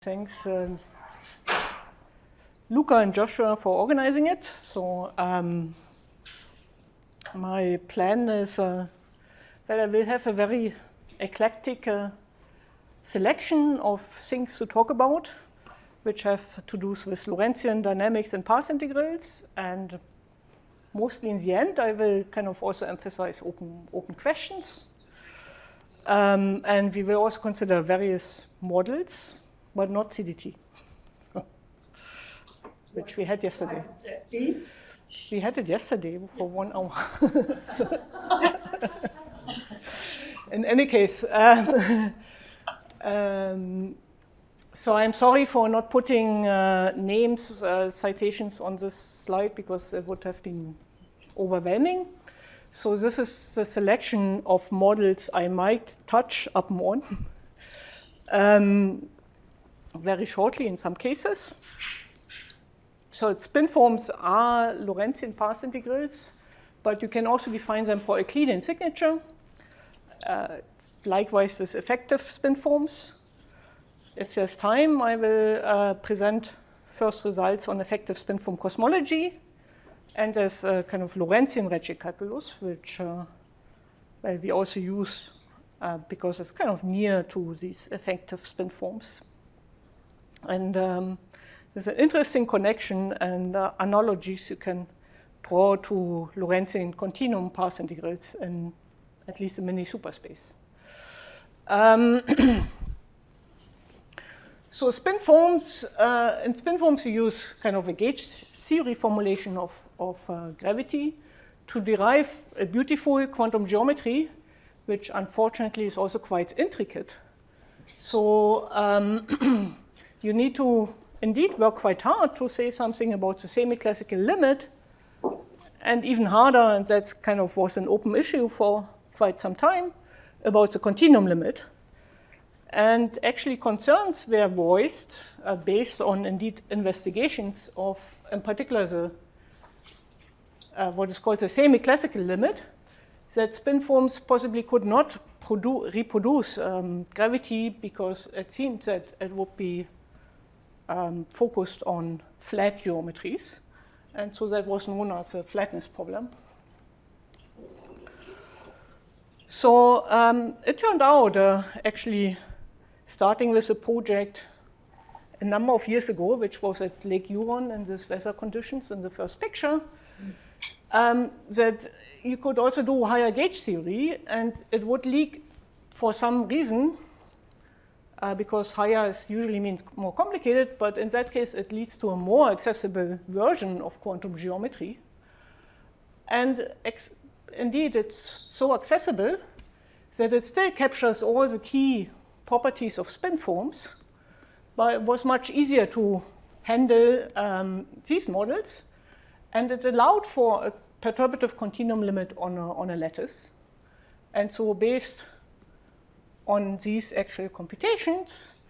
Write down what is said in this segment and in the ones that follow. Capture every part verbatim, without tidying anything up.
Thanks, uh, Luca and Joshua, for organizing it. So um, my plan is uh, that I will have a very eclectic uh, selection of things to talk about, which have to do with Lorentzian dynamics and path integrals. And mostly in the end, I will kind of also emphasize open, open questions. Um, and we will also consider various models, but not C D T, which we had yesterday. We had it yesterday for one hour. So in any case, um, um, so I'm sorry for not putting uh, names, uh, citations on this slide, because it would have been overwhelming. So this is the selection of models I might touch upon. Um, very shortly in some cases. So spin forms are Lorentzian path integrals, but you can also define them for Euclidean signature. Uh, likewise with effective spin forms. If there's time, I will uh, present first results on effective spin form cosmology. And there's a kind of Lorentzian Recce calculus, which uh, well, we also use uh, because it's kind of near to these effective spin forms. And um, there's an interesting connection and uh, analogies you can draw to Lorentzian continuum path integrals in at least a mini superspace. Um, so spin forms, uh, in spin forms you use kind of a gauge theory formulation of, of uh, gravity to derive a beautiful quantum geometry, which unfortunately is also quite intricate. So um, you need to indeed work quite hard to say something about the semi-classical limit, and even harder, and that's kind of was an open issue for quite some time, about the continuum limit. And actually concerns were voiced uh, based on indeed investigations of, in particular, the uh, what is called the semi-classical limit, that spin forms possibly could not reproduce um, gravity because it seemed that it would be Um, focused on flat geometries, and so that was known as a flatness problem. So um, it turned out, uh, actually, starting with a project a number of years ago, which was at Lake Huron in these weather conditions in the first picture, um, that you could also do higher gauge theory, and it would leak for some reason. Uh, because higher is usually means more complicated, but in that case it leads to a more accessible version of quantum geometry. And indeed it's so accessible that it still captures all the key properties of spin forms, but it was much easier to handle um, these models, and it allowed for a perturbative continuum limit on a, on a lattice. And so based on these actual computations,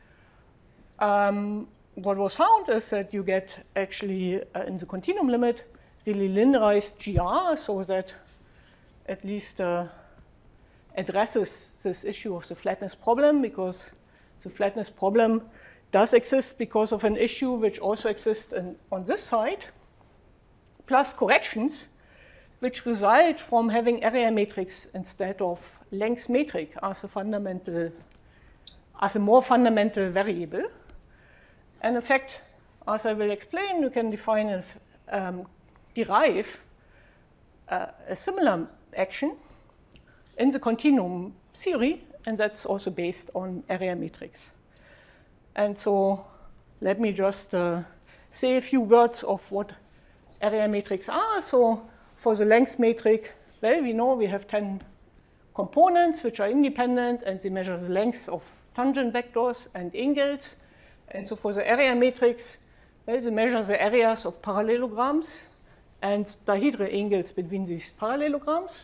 um, what was found is that you get actually uh, in the continuum limit really linearized G R, so that at least uh, addresses this issue of the flatness problem, because the flatness problem does exist because of an issue which also exists in, on this side, plus corrections which result from having area matrix instead of length metric as a fundamental, as a more fundamental variable. And in fact, as I will explain, you can define and um, derive uh, a similar action in the continuum theory, and that's also based on area matrix. And so let me just uh, say a few words of what area matrix are. So for the length metric, well, we know we have ten components which are independent, and they measure the lengths of tangent vectors and angles. And so for the area matrix, well, they measure the areas of parallelograms and dihedral angles between these parallelograms.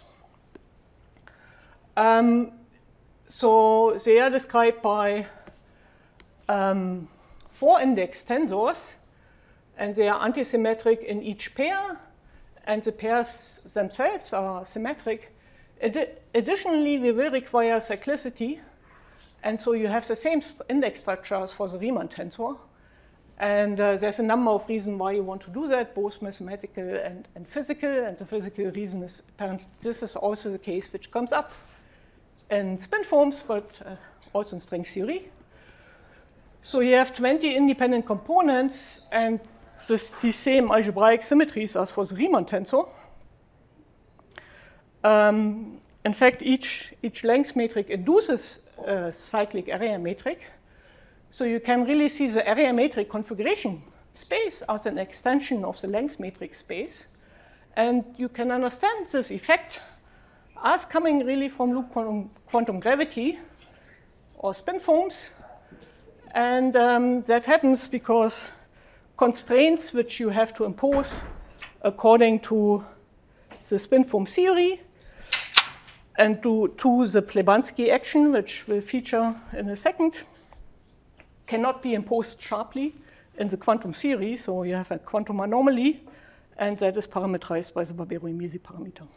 Um, so they are described by um, four index tensors, and they are antisymmetric in each pair, and the pairs themselves are symmetric. Addi additionally, we will require cyclicity And so you have the same st index structure as for the Riemann tensor. And uh, there's a number of reasons why you want to do that, both mathematical and, and physical. And the physical reason is apparently this is also the case which comes up in spin forms, but uh, also in string theory. So you have twenty independent components and this, the same algebraic symmetries as for the Riemann tensor. Um, in fact, each, each length metric induces a cyclic area metric. So you can really see the area metric configuration space as an extension of the length metric space. And you can understand this effect as coming really from loop quantum, quantum gravity or spin forms. And um, that happens because constraints which you have to impose according to the spin form theory and to, to the Plebanski action, which will feature in a second, cannot be imposed sharply in the quantum theory. So you have a quantum anomaly, and that is parameterized by the Barbero-Imesi parameter.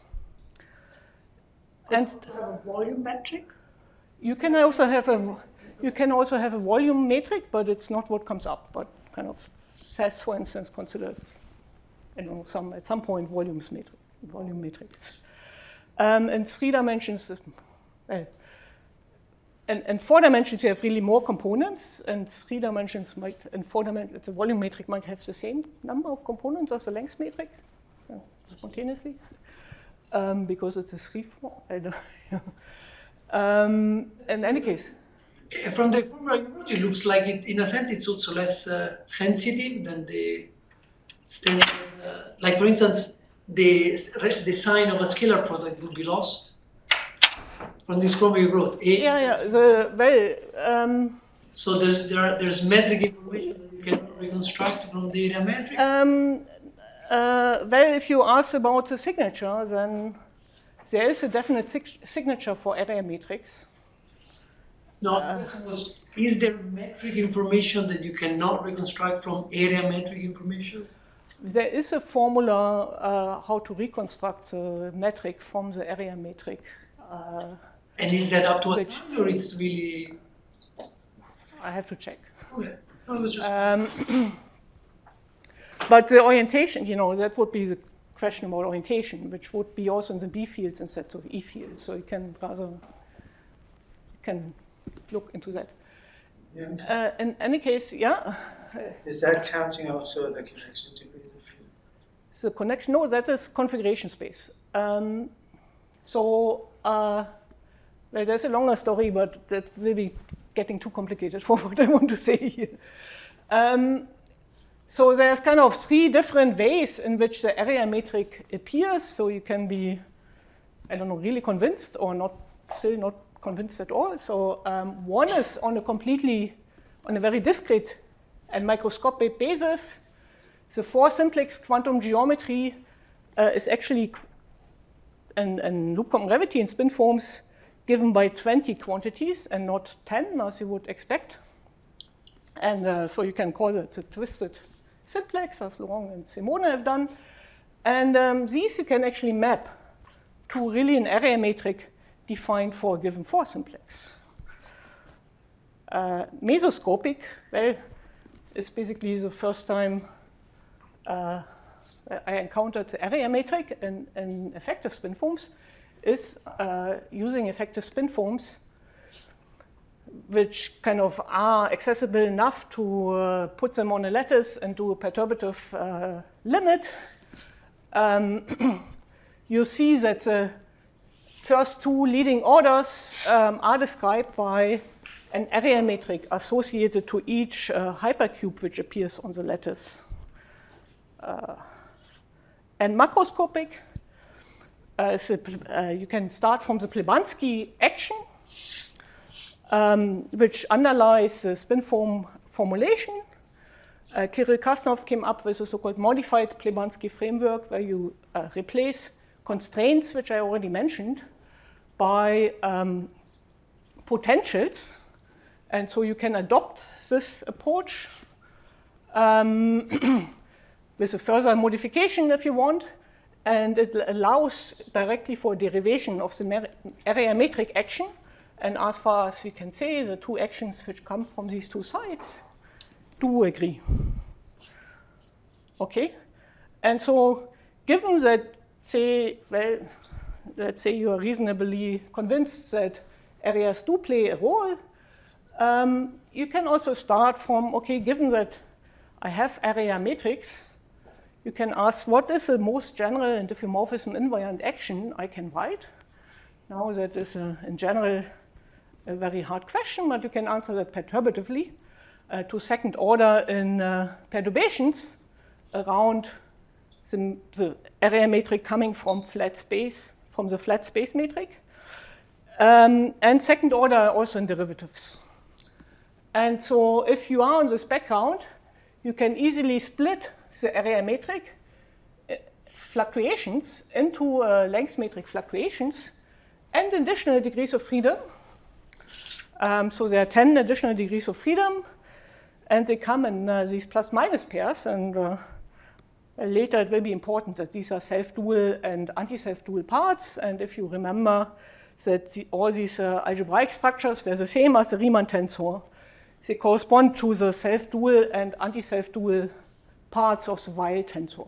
And to have a volume metric? You can also have a you can also have a volume metric, but it's not what comes up. But kind of says, for instance, considered, I don't know, some at some point volumes metric, volume metrics. Um, in three dimensions, well, and in four dimensions you have really more components. And three dimensions might, in four dimensions, the volume metric might have the same number of components as the length metric, uh, spontaneously. Um, because it's a three form. I don't know. um, in any case. From the formula you wrote, it looks like it, in a sense, it's also less uh, sensitive than the standard. Uh, like, for instance, the, the sign of a scalar product would be lost. From this formula you wrote. A, yeah, yeah. The, well, um, so there's, there are, there's metric information that you can reconstruct from the area metric? Um, Uh, well, if you ask about the signature, then there is a definite sig signature for area metrics. No, the question was, is there metric information that you cannot reconstruct from area metric information? There is a formula uh, how to reconstruct the metric from the area metric. Uh, and is that up to which, us, or it's really? I have to check. Okay. No, it was just um, But the orientation, you know, that would be the question about orientation, which would be also in the B fields instead of E fields. So you can rather you can look into that. Yeah. Uh, in any case, yeah. Is that counting also the connection degree of the field? The connection, no, that is configuration space. Um, so uh, well, there's a longer story, but that will be getting too complicated for what I want to say here. Um, So there's kind of three different ways in which the area metric appears. So you can be, I don't know, really convinced or not, still not convinced at all. So um, one is on a completely, on a very discrete and microscopic basis. The four simplex quantum geometry uh, is actually in, in loop quantum gravity in spin forms given by twenty quantities and not ten, as you would expect. And uh, so you can call it the twisted simplex, as Laurent and Simone have done. And um, these you can actually map to really an area metric defined for a given four simplex. Uh, mesoscopic, well, is basically the first time uh, I encountered the area metric in, in effective spin forms, is uh, using effective spin forms which kind of are accessible enough to uh, put them on a lattice and do a perturbative uh, limit. Um, you see that the first two leading orders um, are described by an area metric associated to each uh, hypercube which appears on the lattice. Uh, and macroscopic, uh, is a, uh, you can start from the Plebanski action, Um, which underlies the spin form formulation. Uh, Kirill Krasnov came up with a so-called modified Plebanski framework where you uh, replace constraints, which I already mentioned, by um, potentials. And so you can adopt this approach um, with a further modification if you want. And it allows directly for derivation of the area metric action. And as far as we can say, the two actions which come from these two sides do agree. Okay? And so, given that, say, well, let's say you are reasonably convinced that areas do play a role, um, you can also start from, okay, given that I have area matrix, you can ask what is the most general and diffeomorphism invariant action I can write. Now that is, a, in general, a very hard question, but you can answer that perturbatively uh, to second order in uh, perturbations around the, the area matrix coming from flat space, from the flat space matrix, um, and second order also in derivatives. And so if you are on this background, you can easily split the area matrix uh, fluctuations into uh, length matrix fluctuations and additional degrees of freedom. Um, so there are ten additional degrees of freedom, and they come in uh, these plus minus pairs, and uh, later it will be important that these are self-dual and anti-self-dual parts, and if you remember that the, all these uh, algebraic structures were the same as the Riemann tensor, they correspond to the self-dual and anti-self-dual parts of the Weil tensor.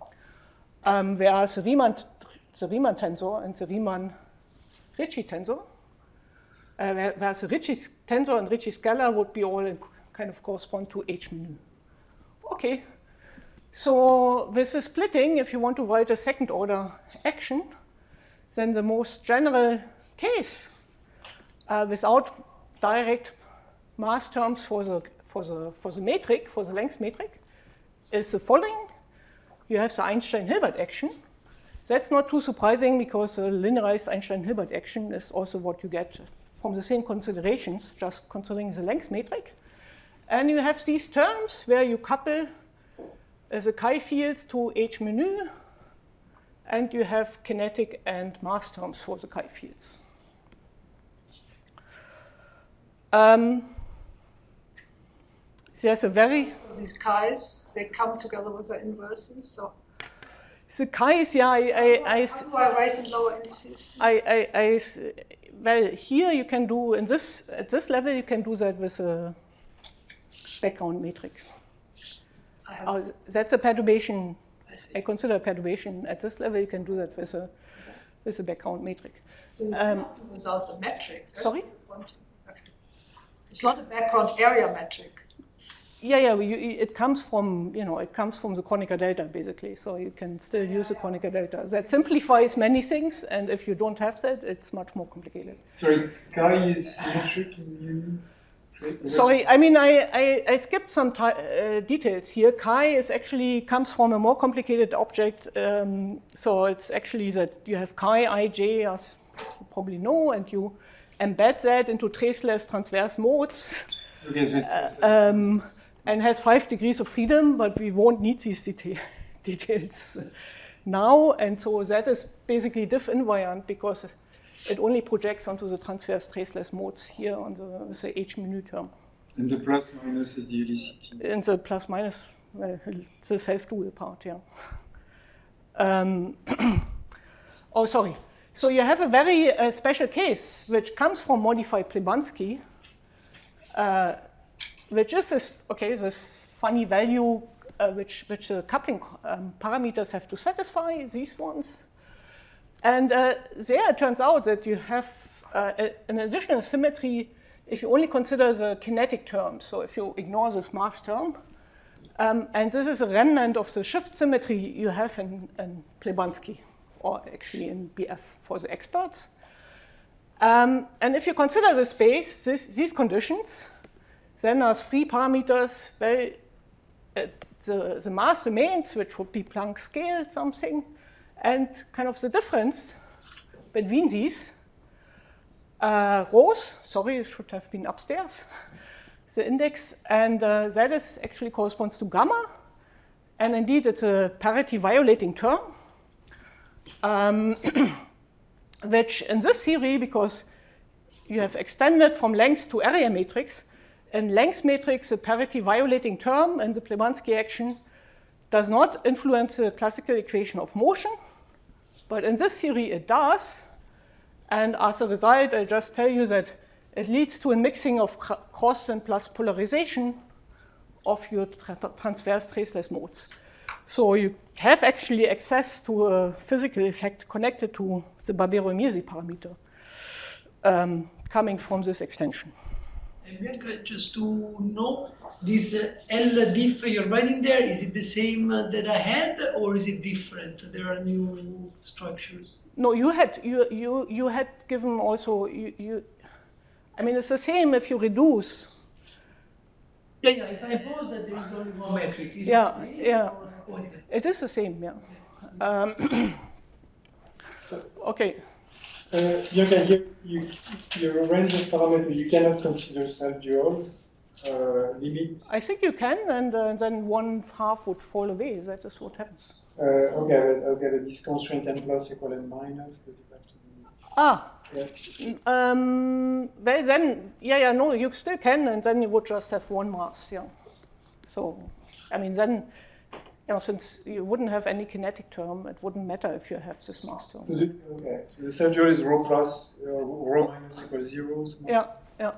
Um, whereas the Riemann, the Riemann tensor and the Riemann-Ricci tensor, uh, whereas the Ricci tensor and Ricci scalar would be all in, kind of correspond to H menu. Okay, so with the splitting, if you want to write a second order action, then the most general case uh, without direct mass terms for the, for the, for the metric, for the length metric, is the following. You have the Einstein-Hilbert action. That's not too surprising because the linearized Einstein-Hilbert action is also what you get from the same considerations, just considering the length metric. And you have these terms where you couple uh, the chi fields to H menu, and you have kinetic and mass terms for the chi fields. Um, there's a very... So these chi's, they come together with the inverses, so... The chi's, yeah, I... I, I How do I raise and lower indices? I, I, I, well, here you can do, in this, at this level, you can do that with a background matrix. I have, Oh, that's a perturbation. I see. I consider a perturbation. At this level, you can do that with a, with a background matrix. So you um, cannot do without the metric. That's sorry? what you want to- okay. It's not a background area metric. Yeah, yeah, you, it comes from, you know, it comes from the Kronecker delta, basically. So you can still use the Kronecker delta. That simplifies many things, and if you don't have that, it's much more complicated. Sorry, chi is symmetric in union? Sorry, I mean, I, I, I skipped some uh, details here. Chi is actually comes from a more complicated object. Um, so it's actually that you have chi ij, as you probably know, and you embed that into traceless transverse modes. Okay, so it's Uh, um, and has five degrees of freedom, but we won't need these detail details now. And so that is basically diff invariant because it only projects onto the transverse traceless modes here on the, the H menu term. And the plus minus is the helicity. And the plus minus, well, the self-dual part, yeah. Um, oh, sorry. So you have a very uh, special case which comes from modified Plebanski, uh, which is this, okay, this funny value uh, which, which the coupling um, parameters have to satisfy, these ones. And uh, there it turns out that you have uh, a, an additional symmetry if you only consider the kinetic terms, so if you ignore this mass term. Um, and this is a remnant of the shift symmetry you have in, in Plebanski, or actually in B F for the experts. Um, and if you consider the space, this, these conditions, then as free parameters, well, uh, the, the mass remains, which would be Planck scale something, and kind of the difference between these uh, rows, sorry, it should have been upstairs, the index, and uh, that is actually corresponds to gamma, and indeed it's a parity violating term, um, which in this theory, because you have extended from length to area matrix, in length matrix, the parity violating term in the Plebanski action does not influence the classical equation of motion, but in this theory it does. And as a result, I just tell you that it leads to a mixing of cross and plus polarization of your tra transverse traceless modes. So you have actually access to a physical effect connected to the Barbero-Mirzi parameter um, coming from this extension. And Bianca, just to know, this uh, L diff you're writing there, is it the same uh, that I had, or is it different? There are new structures. No, you had you you you had given also you, you I mean it's the same if you reduce. Yeah, yeah. If I impose that there is only one metric, is Yeah, it the same? yeah. Or, It is the same, yeah. Um, So, okay. uh, Bianca, here you, your range of parameters, you cannot consider self-dual uh, limits. I think you can, and uh, then one half would fall away. That is what happens. Uh, okay, but, okay, but this constraint n plus equal n minus, does it have to be? Ah, Yeah. um, well then, yeah, yeah, no, you still can, and then you would just have one mass, yeah. So, I mean, then, you know, since you wouldn't have any kinetic term, it wouldn't matter if you have this mass term. So the, okay, so the self-dual is rho plus, uh, rho minus equals zero. something? Yeah, yeah.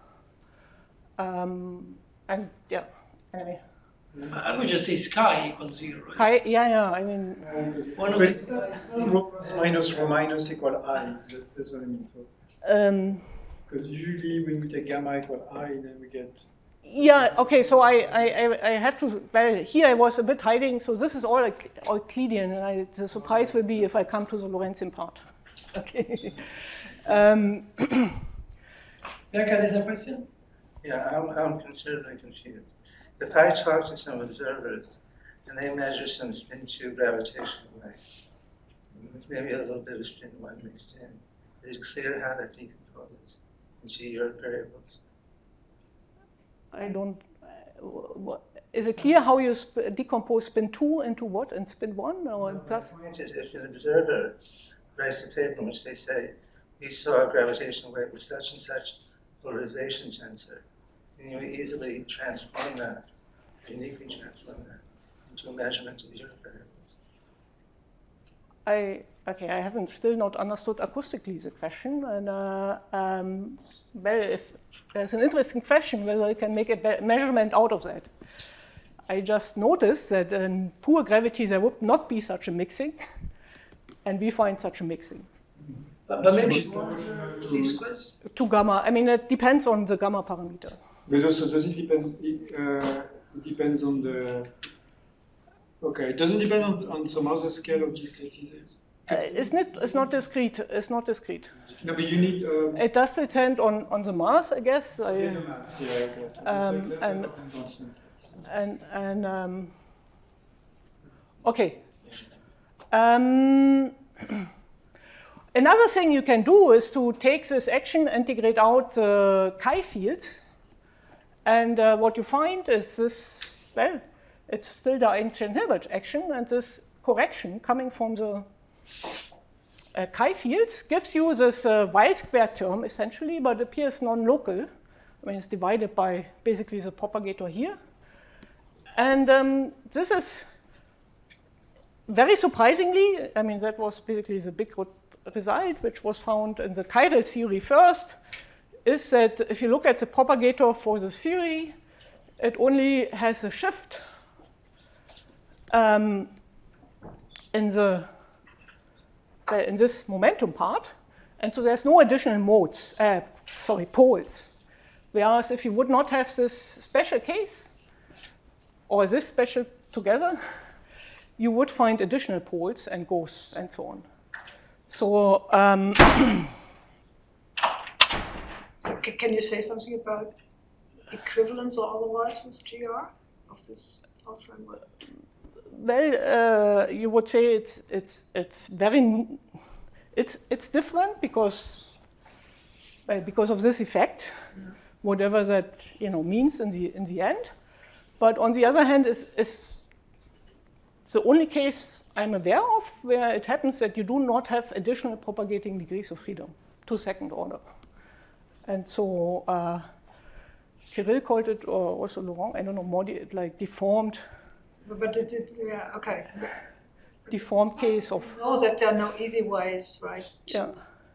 Um, and yeah, anyway. I would just say sky equals zero. Right? Hi, yeah, yeah, I mean, One of But the- it's not, it's not rho plus minus rho minus equal I. That's, that's what I mean. So, um, because usually when we take gamma equal I, then we get. yeah, okay, so I, I, I- I have to, well, here I was a bit hiding, so this is all Euclidean, and I, the surprise will be if I come to the Lorentzian part. Okay. um, Bianca, there's a question? Yeah, I'm, I'm considerably confused. If I talk to some observers and they measure some spin two gravitational wave, with maybe a little bit of spin one mixed in, is it clear how that decomposes into your variables? I don't, uh, what, is it clear how you sp decompose spin two into what, and spin one, or in plus? My point is, if an observer writes a paper in which they say, we saw a gravitational wave with such and such polarization tensor, can you easily transform that, uniquely transform that, into a measurement of your variables? I, okay, I haven't still not understood acoustically the question, and uh, um, well, if there's an interesting question whether I can make a measurement out of that. I just noticed that in poor gravity there would not be such a mixing, and we find such a mixing. But, but maybe you answer to this question? To gamma, I mean, it depends on the gamma parameter. But also, does it depend? It, uh, it depends on the. Okay, it doesn't depend on, on some other scale of discretization. Uh, it's not. It's not discrete. It's not discrete. No, but you need. Um, It does depend on on the mass, I guess. I, yeah, the mass. Yeah, okay. It's Um, like and- and constant. and and um, okay. Um, another thing you can do is to take this action, integrate out the chi field, and uh, what you find is this. Well, it's still the Einstein-Hilbert action, and this correction coming from the uh, chi fields gives you this uh, Weil squared term essentially, but appears non-local. I mean, it's divided by basically the propagator here. And um, this is very surprisingly, I mean, that was basically the big result, which was found in the chiral theory first, is that if you look at the propagator for the theory, it only has a shift um, in the uh, in this momentum part, and so there's no additional modes, uh, sorry, poles. Whereas if you would not have this special case, or this special together, you would find additional poles and ghosts and so on. So, um, So c- can you say something about equivalence or otherwise with G R of this whole framework? well, uh, you would say it's it's it's very it's it's different because well, because of this effect, whatever that you know means in the in the end. But on the other hand, is is the only case I'm aware of where it happens that you do not have additional propagating degrees of freedom to second order. And so uh, Kirill called it, or also Laurent, I don't know, more de- like deformed, But, but it, it, yeah, okay. deformed case of, Know that there are no easy ways, right? yeah.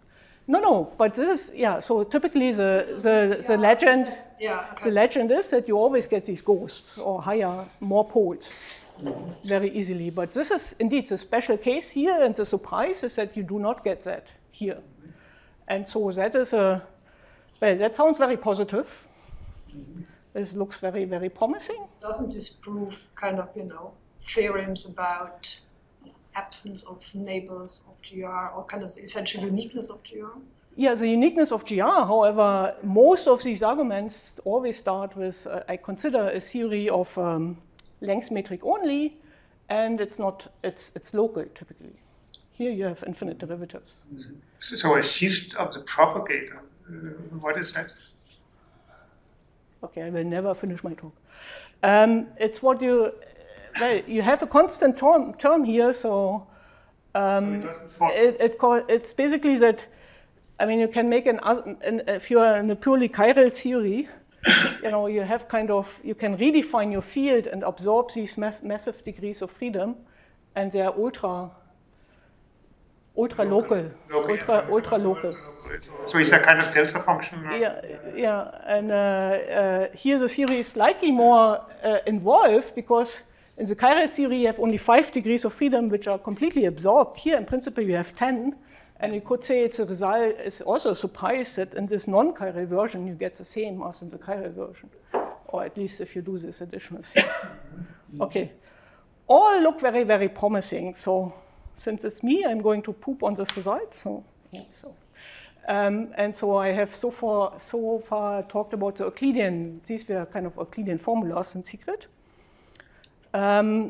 No, no, but this is, yeah, so typically the, the, the legend, Yeah, okay. the legend is that you always get these ghosts or higher, more poles very easily. But this is indeed the special case here, and the surprise is that you do not get that here. And so that is a, well, that sounds very positive. This looks very, very promising. Doesn't this prove kind of, you know, theorems about absence of neighbors of G R, or kind of the essential uniqueness of G R? Yeah, the uniqueness of G R, however, most of these arguments always start with, uh, I consider a theory of um, length metric only, and it's not, it's, it's local typically. Here you have infinite derivatives. So a shift of the propagator, uh, what is that? Okay, I will never finish my talk. Um, it's what you, well, you have a constant term, term here, so, um, so it doesn't fall. It, it call, it's basically that, I mean, you can make an, an if you are in a purely chiral theory, you know, you have kind of, you can redefine your field and absorb these ma massive degrees of freedom, and they are ultra, ultra local, local. ultra, Yeah. ultra local. So it's a kind of delta function? Or? Yeah, yeah, and uh, uh, here the theory is slightly more uh, involved, because in the chiral theory you have only five degrees of freedom which are completely absorbed. Here in principle you have ten, and you could say it's a result, it's also a surprise that in this non-chiral version you get the same as in the chiral version, or at least if you do this additional thing. Okay, all look very, very promising, so since it's me, I'm going to poop on this result, so, yeah, so. Um, and so I have so far, so far talked about the Euclidean, these were kind of Euclidean formulas in secret. Um,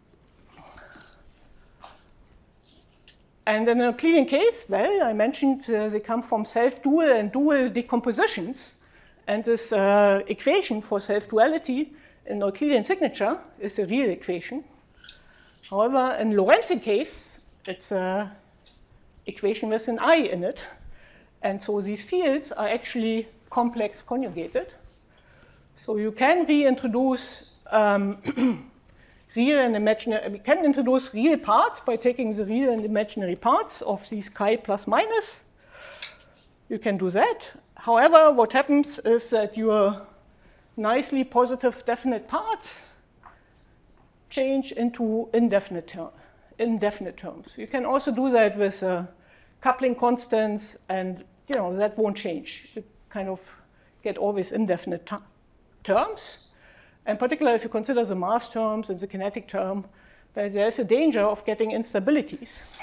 and in an Euclidean case, well, I mentioned uh, they come from self-dual and dual decompositions. And this uh, equation for self-duality in Euclidean signature is a real equation. However, in Lorentzian case, it's an equation with an I in it. And so these fields are actually complex conjugated. So you can reintroduce um, real and imaginary, we can introduce real parts by taking the real and imaginary parts of these chi plus minus. You can do that. However, what happens is that your nicely positive definite parts change into indefinite, ter indefinite terms. You can also do that with uh, coupling constants, and you know that won't change. You kind of get always indefinite terms. And particularly if you consider the mass terms and the kinetic term, well, there's a danger of getting instabilities.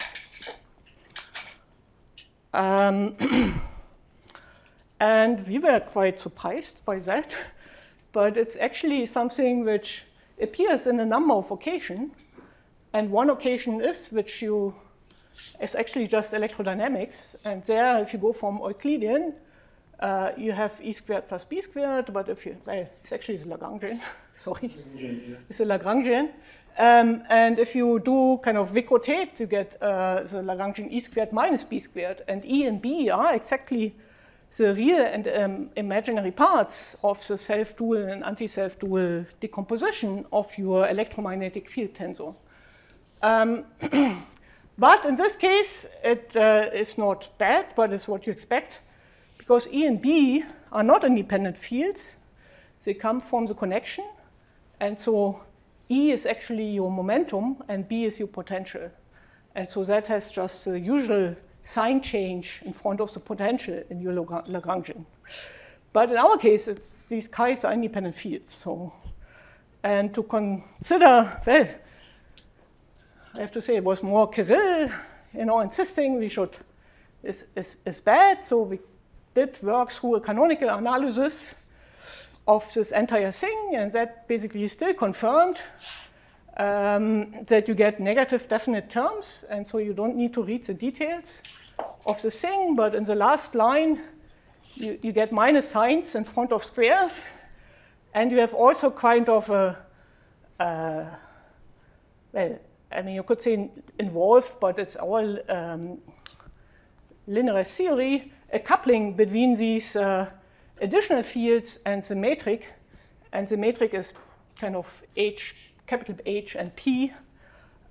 Um, and we were quite surprised by that, but it's actually something which appears in a number of occasions. And one occasion is which you It's actually just electrodynamics, and there, if you go from Euclidean, uh, you have E squared plus B squared, but if you, well, it's actually it's Lagrangian, sorry, Lagrangian, yeah. It's a Lagrangian. Um, and if you do kind of Vic-rotate, you get uh, the Lagrangian E squared minus B squared, and E and B are exactly the real and um, imaginary parts of the self-dual and anti-self-dual decomposition of your electromagnetic field tensor. Um, But in this case, it uh, is not bad, but it's what you expect, because E and B are not independent fields. They come from the connection, and so E is actually your momentum, and B is your potential. And so that has just the usual sign change in front of the potential in your Lagrangian. But in our case, it's, these chi's are independent fields. So, and to consider, well, I have to say it was more Kirill, you know, insisting we should, is, is, is bad. So we did work through a canonical analysis of this entire thing, and that basically still confirmed um, that you get negative definite terms, and so you don't need to read the details of the thing, but in the last line, you, you get minus signs in front of squares, and you have also kind of a, uh, well, I mean, you could say involved, but it's all um, linear theory, a coupling between these uh, additional fields and the metric, and the metric is kind of H, capital H and P,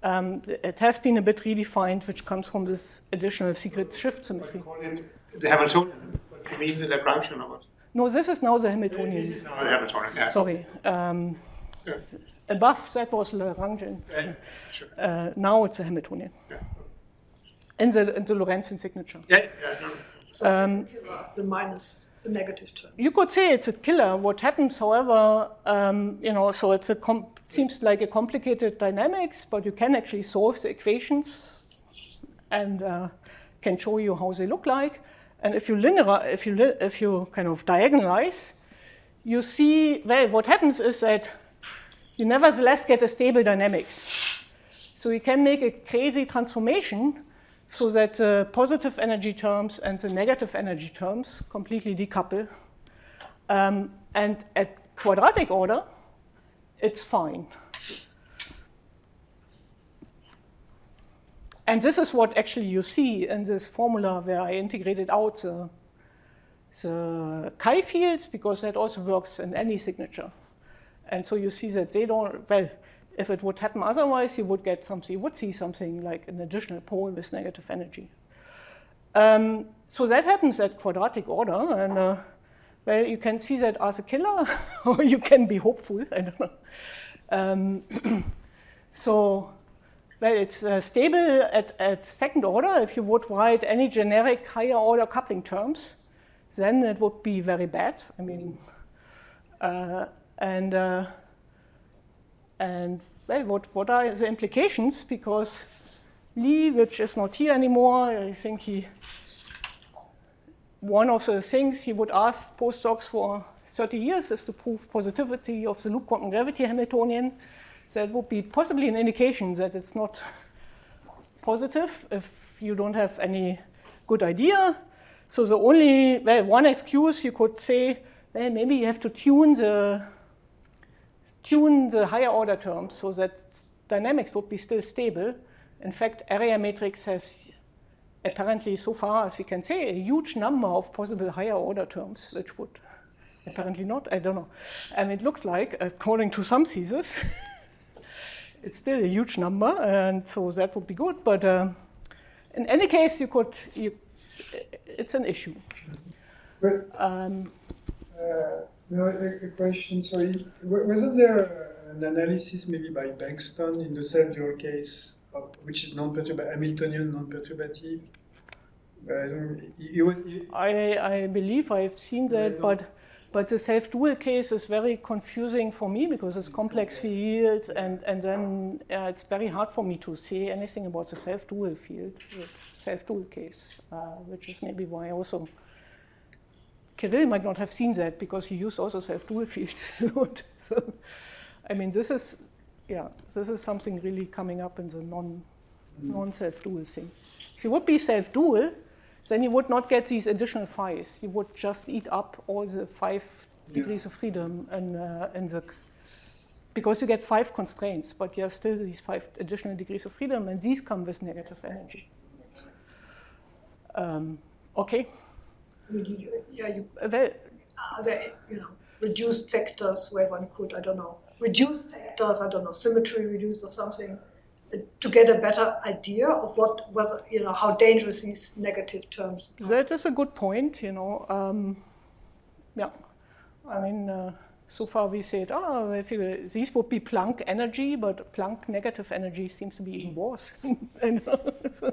Um, it has been a bit redefined, which comes from this additional secret shift But symmetry. you call it the Hamiltonian, but you mean the Lagrangian or what? No, this is now the This Hamiltonian. is now the Hamiltonian, yeah. Sorry. Um, Yeah. above that was Lagrangian. Yeah, sure. Uh, now it's a Hamiltonian. Yeah. In the, in the Lorentzian signature. Yeah, yeah, no. So Um, it's the killer of the minus, the negative term. You could say it's a killer. What happens, however, um, you know, so it's a com- seems like a complicated dynamics, but you can actually solve the equations and uh, can show you how they look like. And if you linear, if you li- if you kind of diagonalize, you see, well, what happens is that you nevertheless get a stable dynamics. So you can make a crazy transformation so that the positive energy terms and the negative energy terms completely decouple. Um, and at quadratic order, it's fine. And this is what actually you see in this formula where I integrated out the, the chi fields, because that also works in any signature. And so you see that they don't, well, if it would happen otherwise, you would get something, you would see something like an additional pole with negative energy. Um, so that happens at quadratic order, and uh, well, you can see that as a killer, or you can be hopeful, I don't know. Um, so, well, it's uh, stable at, at second order. If you would write any generic higher order coupling terms, then it would be very bad. I mean, uh, and uh, and well, what what are the implications? Because Lee, which is not here anymore, I think he. One of the things he would ask postdocs for thirty years is to prove positivity of the loop quantum gravity Hamiltonian. That would be possibly an indication that it's not positive if you don't have any good idea. So the only, well, one excuse you could say, well, maybe you have to tune the tune the higher order terms so that dynamics would be still stable. In fact, area matrix has apparently, so far as we can say, a huge number of possible higher order terms, which would apparently not, I don't know. And it looks like, according to some theses, it's still a huge number, and so that would be good. But uh, in any case, you could, you, it's an issue. But, Um, uh, no, a, a question, sorry. W- wasn't there an analysis maybe by Bankston in the self-dual case, of, which is non-perturbative, Hamiltonian non-perturbative? I don't, it was, it, I, I believe I've seen that, Yeah, no. but but the self-dual case is very confusing for me because it's complex field, and and then uh, it's very hard for me to say anything about the self-dual field, self-dual case, uh, which is maybe why also Kirill might not have seen that because he used also self-dual fields. So, I mean, this is yeah, this is something really coming up in the non non-self-dual thing. If you would be self-dual, then you would not get these additional phi's. You would just eat up all the five Yeah. degrees of freedom and uh, in the because you get five constraints, but you have still these five additional degrees of freedom, and these come with negative energy. Um, okay. I mean, you, yeah, you, Uh, Well, are there, you know, reduced sectors where one could, I don't know, reduced sectors, I don't know, symmetry reduced or something, uh, to get a better idea of what was, you know, how dangerous these negative terms are. that is a good point. You know, um, yeah. I mean, uh, so far we said, oh, if you, these would be Planck energy, but Planck negative energy seems to be even worse. And, so,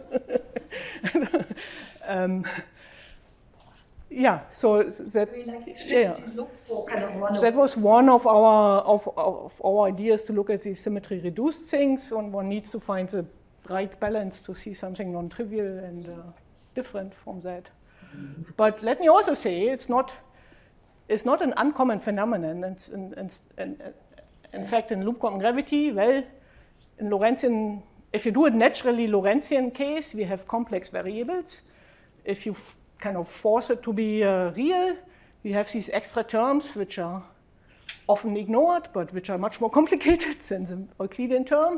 um, yeah. So that. I mean, like Yeah. explicitly look for kind of one That was one of our of, of our ideas to look at these symmetry reduced things, and one needs to find the right balance to see something non-trivial and uh, different from that. Mm-hmm. But let me also say it's not it's not an uncommon phenomenon. And in, in, in, in fact, in loop quantum gravity, well, in Lorentzian, if you do a naturally Lorentzian case, we have complex variables. If you f- kind of force it to be uh, real, we have these extra terms which are often ignored, but which are much more complicated than the Euclidean term.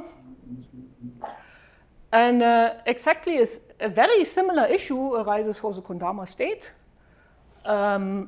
And uh, exactly as a very similar issue arises for the Kondama state, um,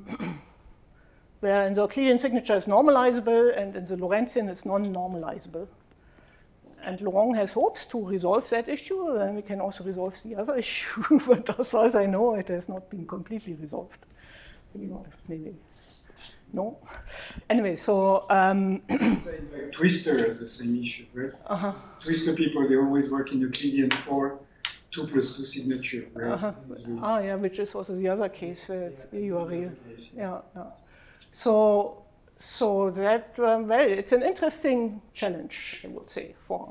where in the Euclidean signature is normalizable, and in the Lorentzian it's non-normalizable. and Laurent has hopes to resolve that issue, then we can also resolve the other issue. But as far as I know, it has not been completely resolved. Maybe. No. Anyway, so. Um, in fact, Twister has the same issue, right? Uh-huh. Twister people, they always work in Euclidean or two plus two signature. Right? Uh-huh. Really ah, yeah, which is also the other case where it's yeah, A U R E. Case, yeah. yeah, yeah. So, so that, um, well, it's an interesting challenge, I would say, for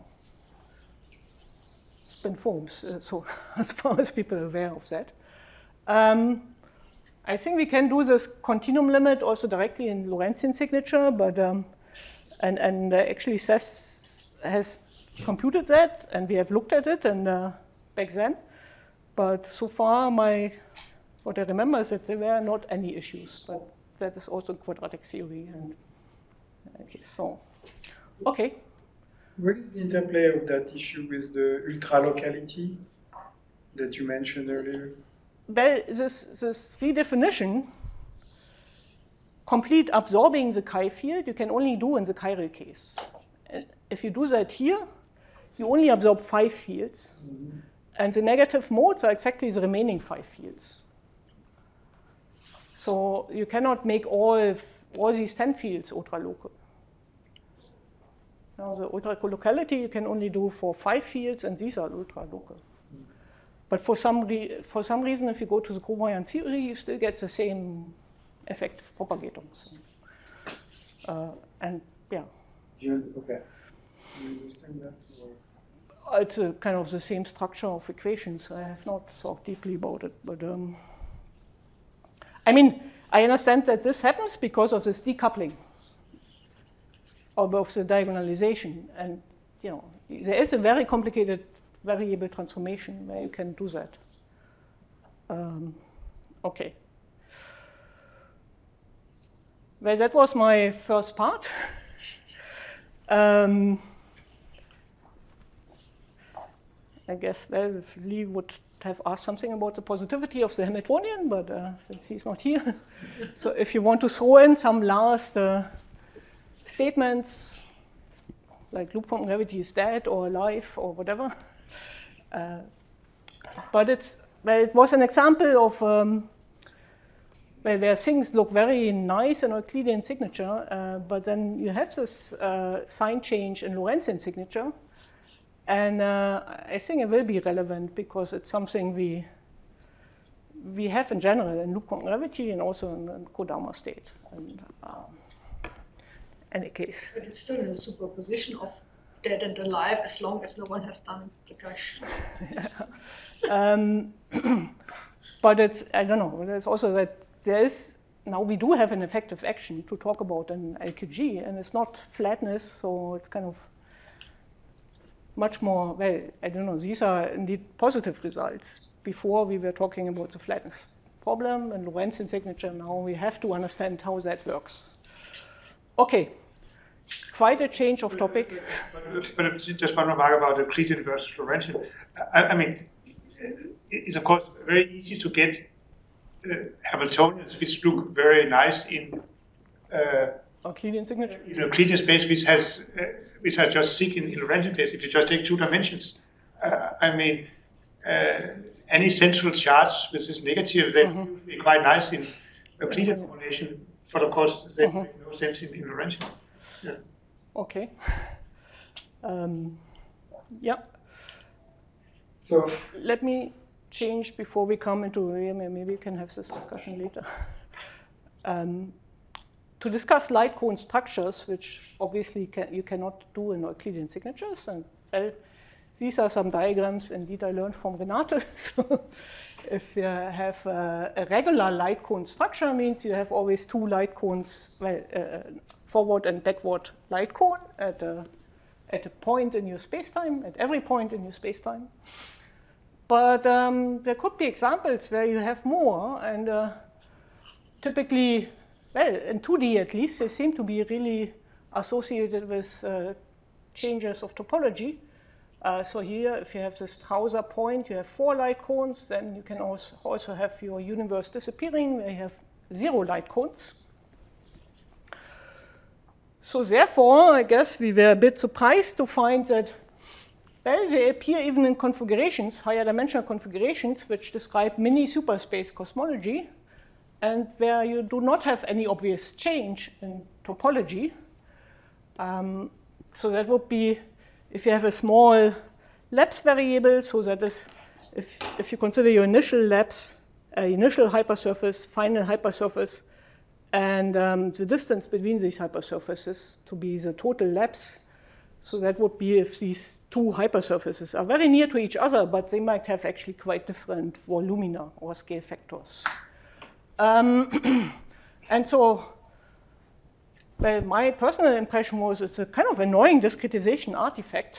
spin forms, uh, so as far as people are aware of that. Um, I think we can do this continuum limit also directly in Lorentzian signature, but um, and and uh, actually S E S has computed that, and we have looked at it and uh, back then. But so far, my what I remember is that there were not any issues. But that is also quadratic theory, and okay, so okay. What is the interplay of that issue with the ultra-locality that you mentioned earlier? Well, this, this redefinition, complete absorbing the chi field, you can only do in the chiral case. If you do that here, you only absorb five fields, mm-hmm. and the negative modes are exactly the remaining five fields. So you cannot make all, all these ten fields ultralocal. Now the ultralocality you can only do for five fields, and these are ultralocal. But for some, re for some reason, if you go to the covariant theory, you still get the same effective propagations. Uh, and yeah. You, okay. You understand that? Or? It's a kind of the same structure of equations. I have not thought deeply about it, but um, I mean, I understand that this happens because of this decoupling of the diagonalization, and you know, there is a very complicated variable transformation where you can do that. Um, okay. Well, that was my first part. um, I guess, well, if Lee would have asked something about the positivity of the Hamiltonian, but uh, since he's not here. So if you want to throw in some last uh, statements, like loop quantum gravity is dead or alive or whatever. Uh, but it's, well, it was an example of um, well, where things look very nice in Euclidean signature, uh, but then you have this uh, sign change in Lorentzian signature, and uh, I think it will be relevant because it's something we we have in general in loop quantum gravity and also in, in Kodama state. And um, any case, but it's still in a superposition of dead and alive, as long as no one has done the gush. yeah. um, but it's, I don't know, there's also that there is, now we do have an effective action to talk about in L Q G, and it's not flatness, so it's kind of much more, well, I don't know, these are indeed positive results. Before we were talking about the flatness problem and Lorentzian signature, now we have to understand how that works. Okay. Quite a change of topic. But, but just one remark about Euclidean versus Lorentzian. I, I mean, it's of course very easy to get uh, Hamiltonians which look very nice in uh, Euclidean signature. In Euclidean space, which has uh, which has just sig in, in Lorentzian space. If you just take two dimensions, uh, I mean, uh, any central charge which is negative, then mm-hmm. usually quite nice in Euclidean mm-hmm. formulation. But of course, they mm-hmm. make no sense in, in Lorentzian. Yeah. Okay. Um, yeah. So let me change before we come into maybe we can have this discussion later. um, to discuss light cone structures, which obviously can, you cannot do in Euclidean signatures, and well, these are some diagrams indeed I learned from Renate. So if you have a, a regular light cone structure, means you have always two light cones, well, uh, forward and backward light cone at a, at a point in your spacetime, at every point in your spacetime. But um, there could be examples where you have more, and uh, typically, well, in two D at least, they seem to be really associated with uh, changes of topology. Uh, so here, if you have this trouser point, you have four light cones, then you can also, also have your universe disappearing, where you have zero light cones. So therefore, I guess we were a bit surprised to find that Well, they appear even in configurations, higher dimensional configurations, which describe mini superspace cosmology, and where you do not have any obvious change in topology. Um, so that would be if you have a small lapse variable, so that is, if, if you consider your initial lapse, uh, initial hypersurface, final hypersurface, and um, the distance between these hypersurfaces to be the total lapse. So that would be if these two hypersurfaces are very near to each other, but they might have actually quite different volumina or scale factors. Um, and so, well, my personal impression was it's a kind of annoying discretization artifact.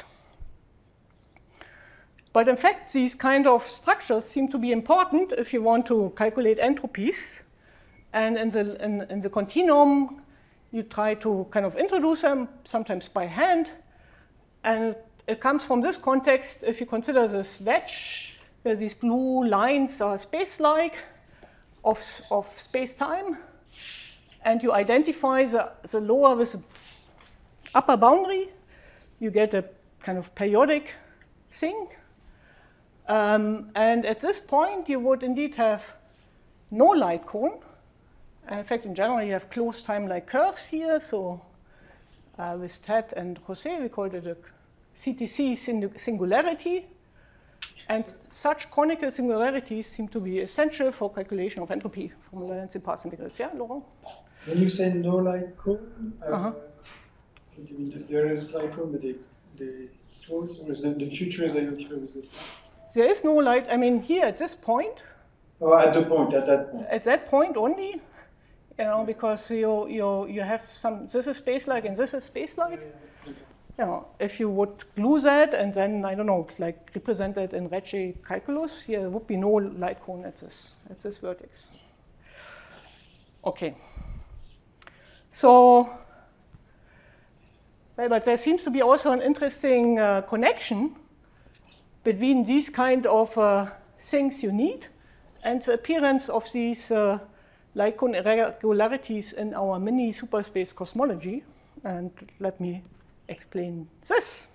But in fact, these kind of structures seem to be important if you want to calculate entropies. And in the, in, in the continuum, you try to kind of introduce them, sometimes by hand. And it comes from this context, if you consider this wedge, where these blue lines are space-like of, of space-time, and you identify the, the lower with the upper boundary, you get a kind of periodic thing. Um, and at this point, you would indeed have no light cone. And in fact, in general, you have closed time-like curves here. So uh, with Ted and Jose, we called it a C T C singularity. And such conical singularities seem to be essential for calculation of entropy from Lorentzian path integrals. Yeah, Laurent? When you say no light cone, uh, Uh-huh. what do you mean that there is light cone, but they, they close, or is the, the future is identified with the past? There is no light. I mean, here at this point, Oh, at the point, at that point. at that point only, you know, because you, you, you have some, this is space-like and this is space-like. You know, if you would glue that and then, I don't know, like represent that in Recce calculus, here there would be no light cone at this, at this vertex. Okay. So, well, but there seems to be also an interesting uh, connection between these kind of uh, things you need and the appearance of these uh, light cone irregularities in our mini superspace cosmology. And let me explain this.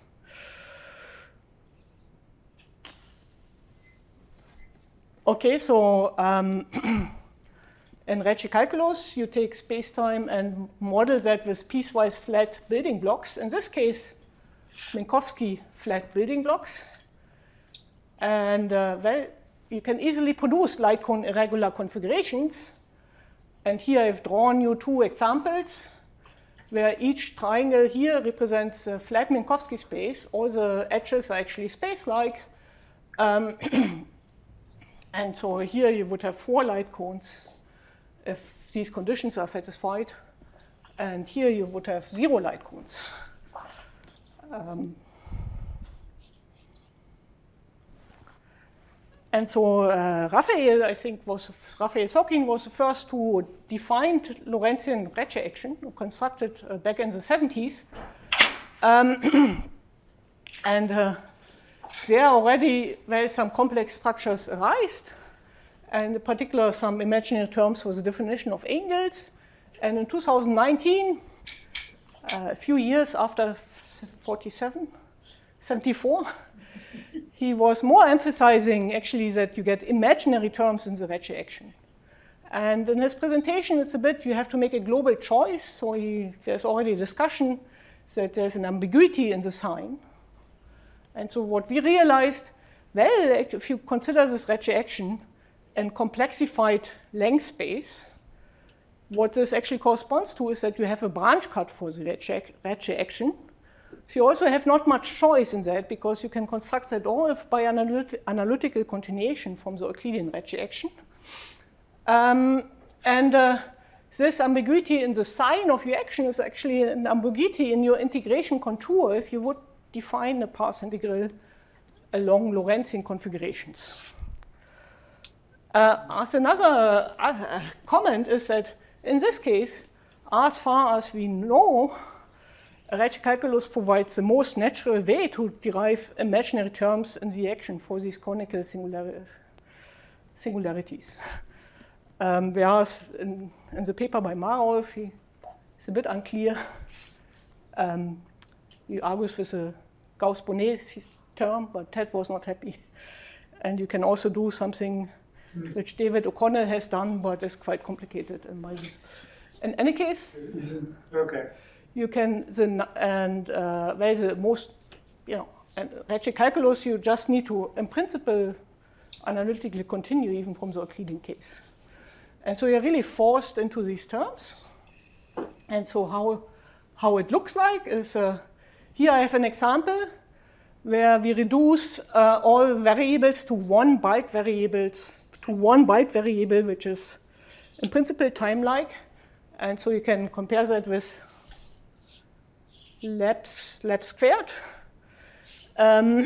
Okay, so um, in Recce calculus, you take space-time and model that with piecewise flat building blocks. In this case, Minkowski flat building blocks. And uh, well, you can easily produce light cone irregular configurations. And here I've drawn you two examples where each triangle here represents a flat Minkowski space. All the edges are actually space-like. Um, and so here you would have four light cones if these conditions are satisfied. And here you would have zero light cones. Um, And so uh, Raphael, I think, was Raphael Sokhin was the first who defined Lorentzian Recce action, who constructed uh, back in the seventies. Um, and uh, there already, well, some complex structures arise, and in particular, some imaginary terms for the definition of angles. And in two thousand nineteen, uh, a few years after forty-seven, seventy-four, he was more emphasizing actually that you get imaginary terms in the Recce action. And in his presentation, it's a bit, you have to make a global choice. So he, there's already a discussion that there's an ambiguity in the sign. And so what we realized, well, if you consider this Recce action in complexified length space, what this actually corresponds to is that you have a branch cut for the Recce action. So you also have not much choice in that because you can construct that all by analyt analytical continuation from the Euclidean Recce action. Um, and uh, this ambiguity in the sign of your action is actually an ambiguity in your integration contour if you would define a path integral along Lorentzian configurations. Uh, as another uh, comment is that in this case, as far as we know, Recce calculus provides the most natural way to derive imaginary terms in the action for these conical singular singularities. Um, whereas in, in the paper by Marolf, he, it's a bit unclear. Um, he argues with the Gauss-Bonnet term, but Ted was not happy. And you can also do something which David O'Connell has done, but is quite complicated in my view. In any case, Isn't, okay. you can, the, and uh, well, the most, you know, and Ricci calculus, you just need to, in principle, analytically continue even from the Euclidean case. And so you're really forced into these terms. And so how, how it looks like is, uh, here I have an example where we reduce uh, all variables to one bulk variables, to one bulk variable, which is in principle time-like. And so you can compare that with labs, lab squared. Um,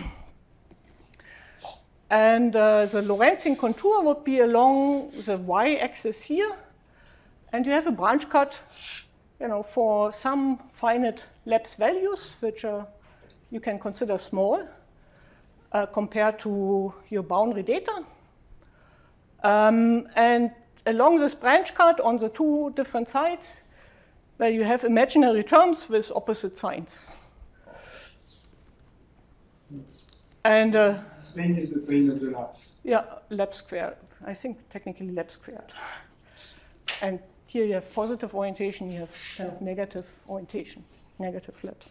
and uh, the Lorentzian contour would be along the y-axis here. And you have a branch cut, you know, for some finite labs values, which are, you can consider small uh, compared to your boundary data. Um, and along this branch cut on the two different sides, where you have imaginary terms with opposite signs. And uh, This plane is the plane of the labs. yeah, lab squared. I think technically lab squared. And here you have positive orientation, you have kind of negative orientation, negative labs.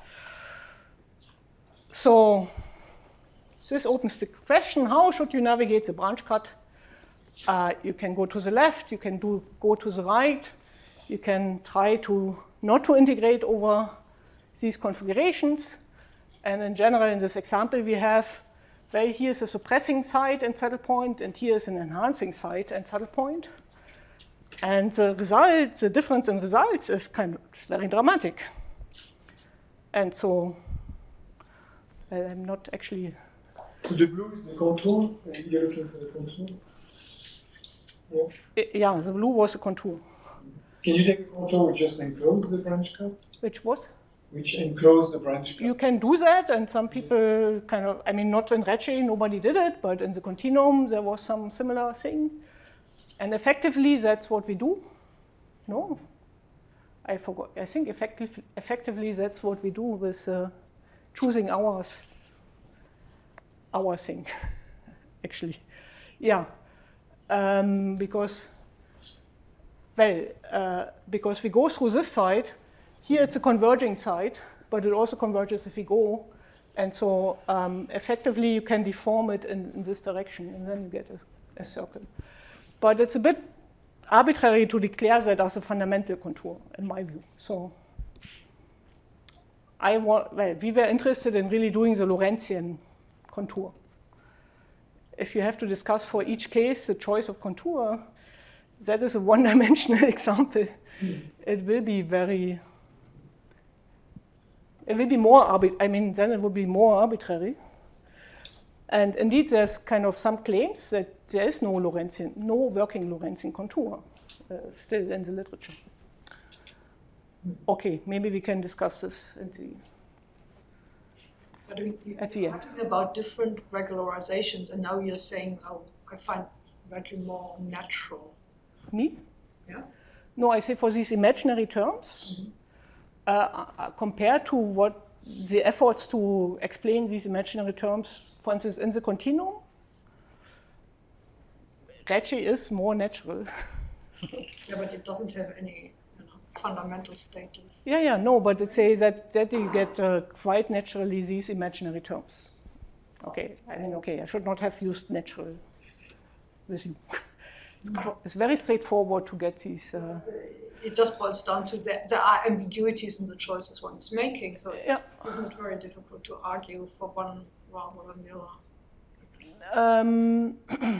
So this opens the question, how should you navigate the branch cut? Uh, you can go to the left, you can do go to the right, you can try to not to integrate over these configurations. And in general, in this example, we have, well, here's a suppressing site and saddle point, and here's an enhancing site and saddle point. And the result, the difference in results is kind of very dramatic. And so, well, I'm not actually. So the blue is the contour, and you're looking for the contour? Yeah. Yeah, the blue was the contour. Can you take a contour which just enclose the branch cut? Which was? Which enclose the branch cut? You can do that, and some people kind of, I mean, not in Ricci, nobody did it, but in the continuum, there was some similar thing. And effectively, that's what we do. No, I forgot. I think effective, effectively, that's what we do with uh, choosing our, our thing, actually. Yeah, um, because, well, uh, because we go through this side. Here it's a converging side, but it also converges if we go. And so um, effectively, you can deform it in, in this direction, and then you get a, a circle. But it's a bit arbitrary to declare that as a fundamental contour, in my view. So I want, well, we were interested in really doing the Lorentzian contour. If you have to discuss for each case the choice of contour, that is a one-dimensional example. Mm. It will be very, it will be more, arbit I mean, then it will be more arbitrary. And indeed, there's kind of some claims that there is no Lorentzian, no working Lorentzian contour uh, still in the literature. Okay, maybe we can discuss this in the, But we, you, at the you're end. talking about different regularizations, and now you're saying, oh, I find Ricci more natural. Me? Yeah. No, I say for these imaginary terms, mm-hmm. uh, uh, compared to what the efforts to explain these imaginary terms, for instance, in the continuum, Ricci is more natural. Yeah, but it doesn't have any you know, fundamental status. Yeah, yeah, no, but it says that, that you get uh, quite naturally these imaginary terms. Okay, I mean, okay, I should not have used natural with you. It's, it's very straightforward to get these. Uh, it just boils down to that there are ambiguities in the choices one is making, so yeah. isn't it very difficult to argue for one rather than the other? Um,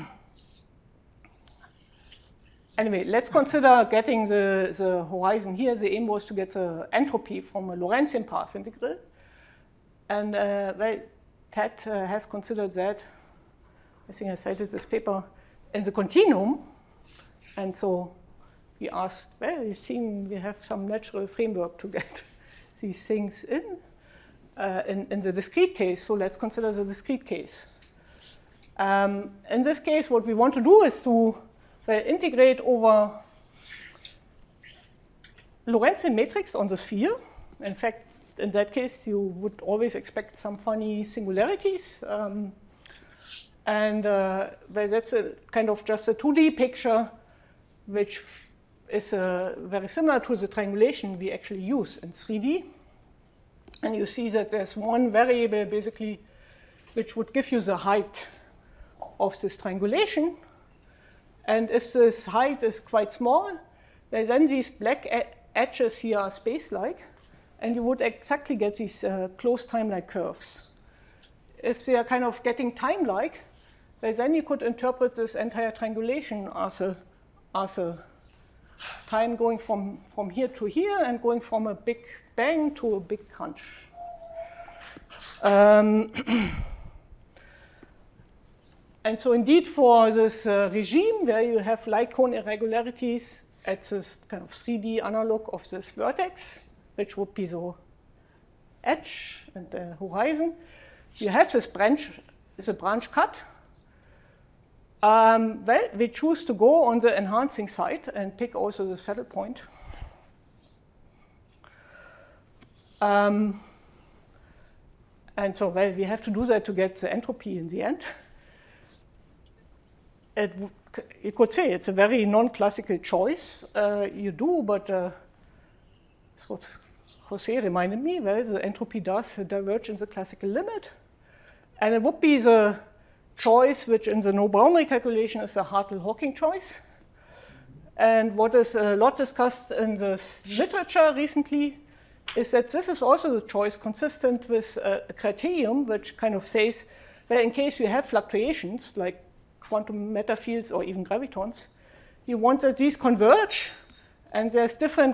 anyway, let's consider getting the, the horizon here. The aim was to get the entropy from a Lorentzian path integral. And uh, well, Ted uh, has considered that, I think I cited this paper, in the continuum. And so we asked, well, you seem we have some natural framework to get these things in, uh, in, in the discrete case. So let's consider the discrete case. Um, in this case, what we want to do is to well, integrate over Lorentzian matrix on the sphere. In fact, in that case, you would always expect some funny singularities. Um, and uh, well, that's a kind of just a two D picture, which is uh, very similar to the triangulation we actually use in three D. And you see that there's one variable, basically, which would give you the height of this triangulation. And if this height is quite small, well, then these black edges here are space-like, and you would exactly get these uh, closed time-like curves. If they are kind of getting time-like, well, then you could interpret this entire triangulation as a, as a time going from, from here to here and going from a big bang to a big crunch. Um, and so indeed for this uh, regime where you have light cone irregularities at this kind of three D analog of this vertex, which would be the edge and the horizon, you have this branch, the branch cut. Um, well, we choose to go on the enhancing side and pick also the saddle point. Um, and so, well, we have to do that to get the entropy in the end. It you could say it's a very non-classical choice uh, you do, but uh, that's what Jose reminded me. Well, the entropy does diverge in the classical limit. And it would be the choice which in the no-boundary calculation is the Hartle-Hawking choice. And what is a lot discussed in the literature recently is that this is also the choice consistent with uh, a criterion which kind of says, well, in case you have fluctuations like quantum matter fields or even gravitons, you want that these converge, and there's different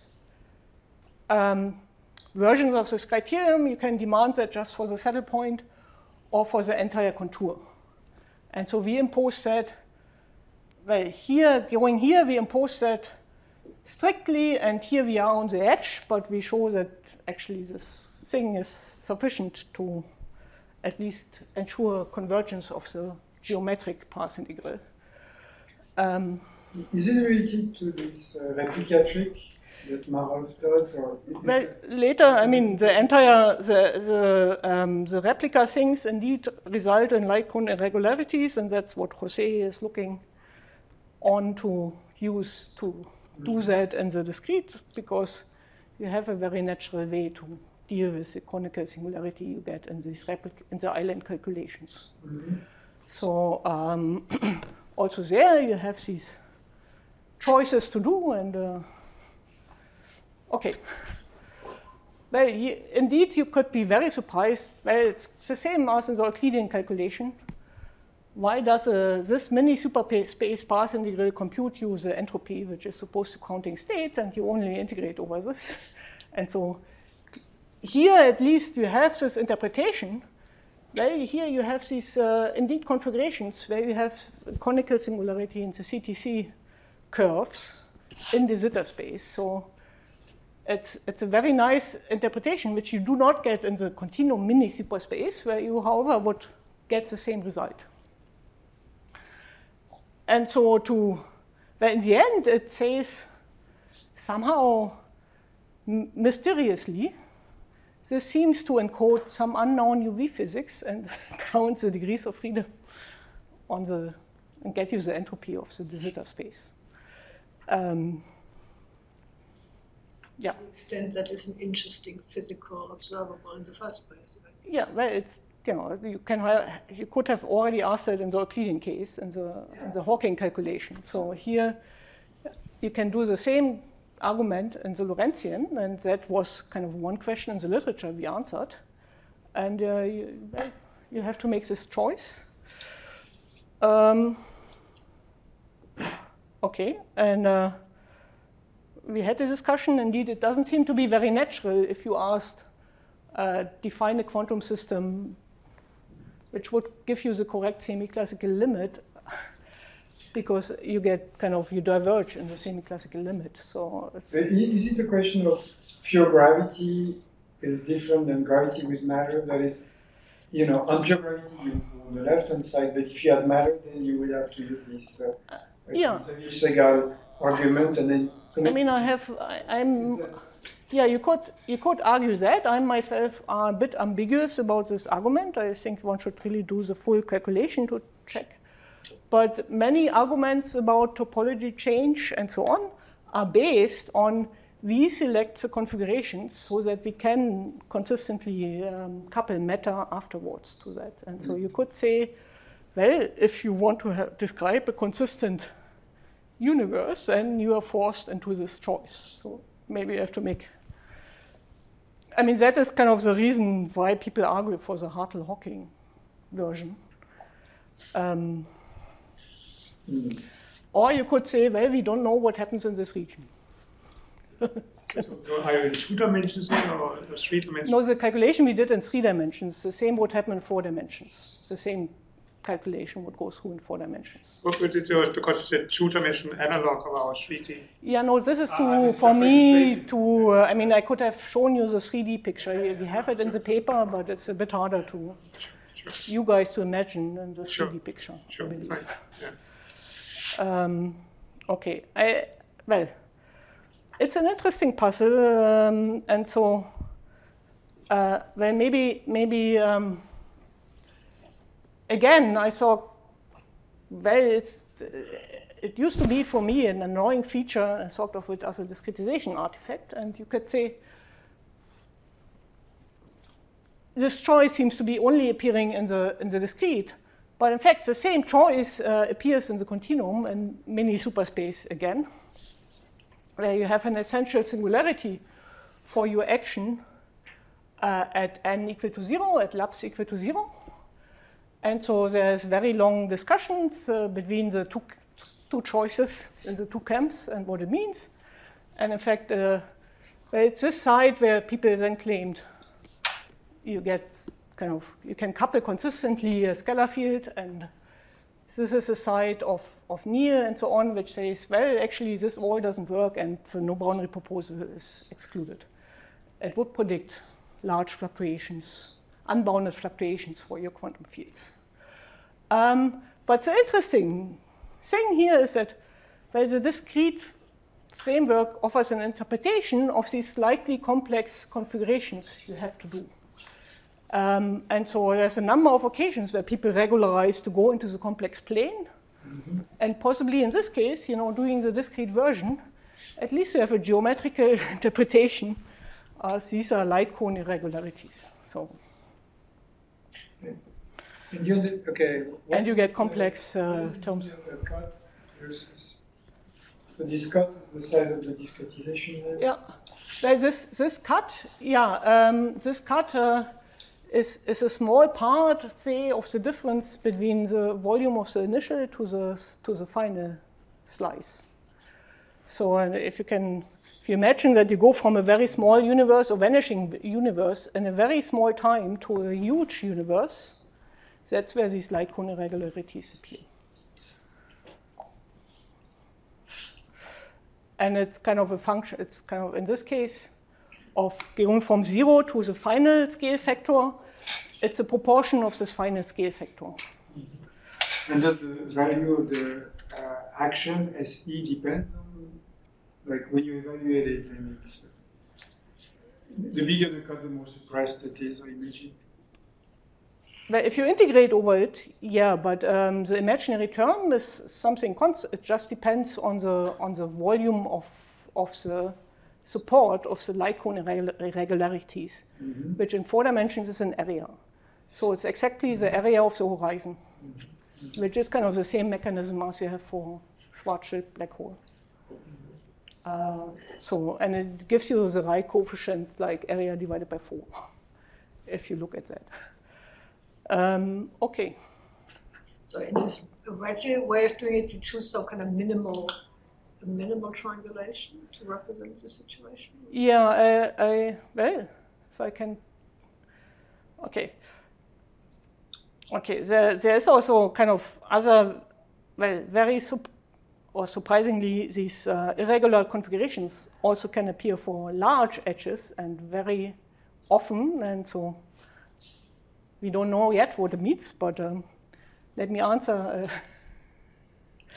um, versions of this criterion. You can demand that just for the saddle point or for the entire contour. And so we impose that, well, here, going here, we impose that strictly, and here we are on the edge, but we show that actually this thing is sufficient to at least ensure convergence of the geometric path integral. Um, is it related to this uh, replica trick that Marolf does? Or is well, later, I mean, the entire, the, the, um, the replica things indeed result in light cone irregularities, and that's what Jose is looking on to use to mm-hmm. do that in the discrete, because you have a very natural way to deal with the conical singularity you get in these replic in the island calculations. Mm-hmm. So um, also there you have these choices to do, and uh, okay. Well, you, indeed you could be very surprised. Well, it's the same as in the Euclidean calculation. Why does uh, this mini superspace path integral compute you the entropy, which is supposed to counting states, and you only integrate over this? And so here at least you have this interpretation. Well, here you have these uh, indeed configurations where you have conical singularity in the C T C curves in the zeta space. So it's, it's a very nice interpretation, which you do not get in the continuum mini superspace, where you, however, would get the same result. And so to, well, in the end, it says somehow mysteriously, this seems to encode some unknown U V physics and count the degrees of freedom on the, and get you the entropy of the de Sitter space. Um, yeah. To the extent that is an interesting physical observable in the first place. Yeah, well, it's, you know, you can have, you could have already asked that in the Euclidean case, in the, yeah. in the Hawking calculation. So here you can do the same argument in the Lorentzian, and that was kind of one question in the literature we answered. And uh, you, well, you have to make this choice. Um, okay, and uh, we had a discussion. Indeed, it doesn't seem to be very natural if you asked, uh, define a quantum system which would give you the correct semi-classical limit, because you get kind of, you diverge in the semi-classical limit. So it's is it a question of pure gravity is different than gravity with matter? That is, you know, on pure gravity you go on the left-hand side, but if you had matter, then you would have to use this uh, yeah. Segal argument, and then. So I mean, I have, I, I'm, yeah, you could, you could argue that. I myself are a bit ambiguous about this argument. I think one should really do the full calculation to check. But many arguments about topology change and so on are based on we select the configurations so that we can consistently um, couple matter afterwards to that. And so you could say, well, if you want to have, describe a consistent universe, then you are forced into this choice. So maybe you have to make, I mean, that is kind of the reason why people argue for the Hartle-Hawking version. Um, mm. Or you could say, well, we don't know what happens in this region. So are you in two dimensions then, or three dimensions? No, the calculation we did in three dimensions. The same would happen in four dimensions. The same calculation would go through in four dimensions. But it was because it's a two-dimensional analog of our three D. Yeah, no, this is to, ah, this for is me to, uh, I mean, I could have shown you the three D picture. We have it in the paper, but it's a bit harder to, sure, sure. you guys to imagine in the sure. three D picture, sure. I believe. Right. Yeah. Um, okay, I, well, it's an interesting puzzle, um, and so, uh, well, maybe, maybe, um, again, I saw, well, it's, it used to be for me an annoying feature, and sort of it as a discretization artifact, and you could say, this choice seems to be only appearing in the, in the discrete, but in fact, the same choice uh, appears in the continuum and mini superspace again, where you have an essential singularity for your action uh, at n equal to zero, at laps equal to zero. And so there's very long discussions uh, between the two, two choices in the two camps and what it means. And in fact, uh, it's this side where people then claimed you get kind of, you can couple consistently a scalar field, and this is a side of, of Neal and so on, which says, well, actually this all doesn't work and the no boundary proposal is excluded. It would predict large fluctuations, unbounded fluctuations for your quantum fields. Um, but the interesting thing here is that, well, the discrete framework offers an interpretation of these slightly complex configurations you have to do. Um, and so there's a number of occasions where people regularize to go into the complex plane. Mm-hmm. And possibly in this case, you know, doing the discrete version, at least you have a geometrical interpretation as these are light cone irregularities. So. And you, did, okay, and you get complex uh, terms. Cut versus, so this cut is the size of the discretization layer? Yeah. Well, this, this cut, yeah, um, this cut uh, is, is a small part, say, of the difference between the volume of the initial to the, to the final slice. So uh, if you can, if you imagine that you go from a very small universe or vanishing universe in a very small time to a huge universe, that's where these light cone irregularities appear. And it's kind of a function, it's kind of, in this case, of going from zero to the final scale factor. It's a proportion of this final scale factor. And does the value of the uh, action S E depend on, like when you evaluate it, and it's, uh, the bigger the cut, the more suppressed it is, I imagine? Well, if you integrate over it, yeah, but um, the imaginary term is something constant. It just depends on the on the volume of of the support of the light cone irregularities, mm-hmm. which in four dimensions is an area. So it's exactly the area of the horizon, mm-hmm. which is kind of the same mechanism as you have for Schwarzschild black hole. Uh, so and it gives you the right coefficient, like area divided by four, if you look at that. Um, okay. So in this Reggie way of doing it, you choose some kind of minimal, a minimal triangulation to represent the situation? Yeah, I, I, well, if I can, okay. Okay, there, there is also kind of other, well, very, sup or surprisingly, these uh, irregular configurations also can appear for large edges and very often, and so we don't know yet what it means, but um, let me answer. Uh,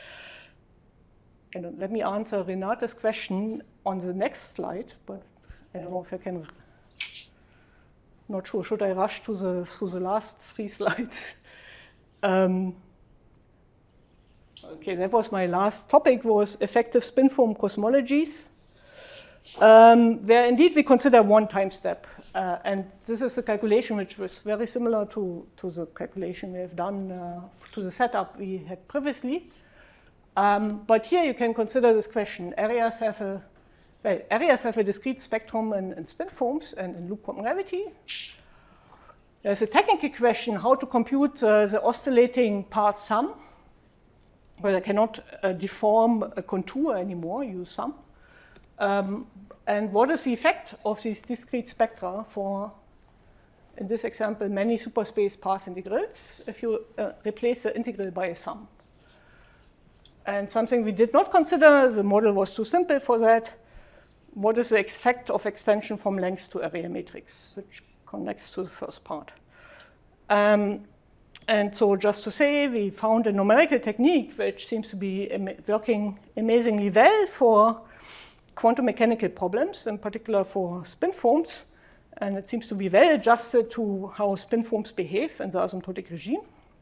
and let me answer Renate's question on the next slide. But I don't know if I can, not sure, should I rush to the, through the last three slides? Um, okay, that was my last topic, was effective spin-foam cosmologies. Um, where indeed we consider one time step. Uh, and this is a calculation which was very similar to, to the calculation we have done uh, to the setup we had previously. Um, but here you can consider this question. Areas have a, well, areas have a discrete spectrum in, in spin foams and in loop quantum gravity. There's a technical question how to compute uh, the oscillating path sum. Well, I cannot uh, deform a contour anymore, use sum. Um, and what is the effect of these discrete spectra for, in this example, many superspace path integrals if you uh, replace the integral by a sum? And something we did not consider, the model was too simple for that. What is the effect of extension from length to area matrix, which connects to the first part? Um, and so just to say, we found a numerical technique which seems to be am working amazingly well for quantum mechanical problems, in particular for spin foams, and it seems to be well adjusted to how spin foams behave in the asymptotic regime.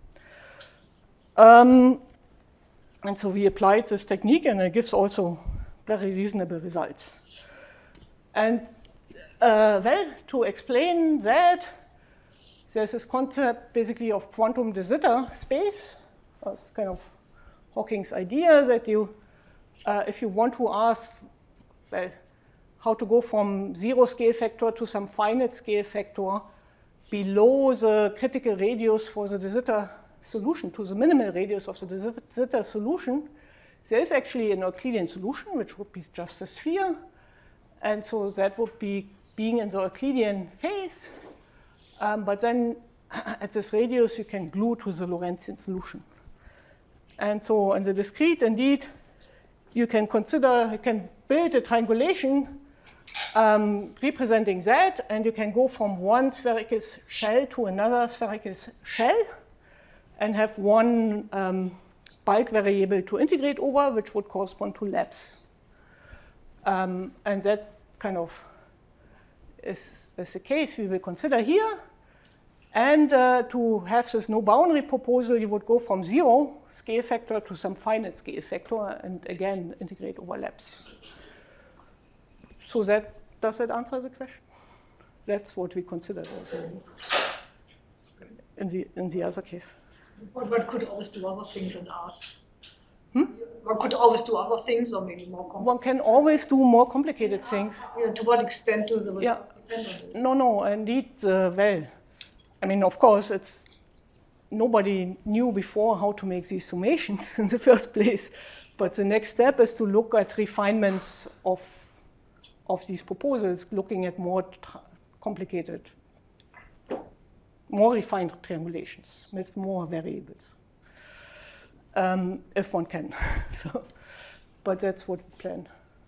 Um, and so we applied this technique, and it gives also very reasonable results. And uh, well, to explain that, there's this concept basically of quantum de Sitter space. It's kind of Hawking's idea that you, uh, if you want to ask well, how to go from zero scale factor to some finite scale factor below the critical radius for the de Sitter solution, to the minimal radius of the de Sitter solution, there is actually an Euclidean solution, which would be just a sphere. And so that would be being in the Euclidean phase. Um, but then at this radius, you can glue to the Lorentzian solution. And so in the discrete, indeed, you can consider, you can build a triangulation um, representing that, and you can go from one spherical shell to another spherical shell and have one um, bulk variable to integrate over, which would correspond to labs. Um, and that kind of is, is the case we will consider here. And uh, to have this no boundary proposal, you would go from zero scale factor to some finite scale factor, and again, integrate over labs. So that, does that answer the question? That's what we considered also in the, in the other case. But one could always do other things and ask. Hmm? One could always do other things, or maybe more complicated. One can always do more complicated things. You know, to what extent do the results Yeah. depend on this? No, no, indeed, uh, well, I mean, of course, it's nobody knew before how to make these summations in the first place. But the next step is to look at refinements of, of these proposals, looking at more complicated, more refined triangulations with more variables, um, if one can. So, but that's what we plan.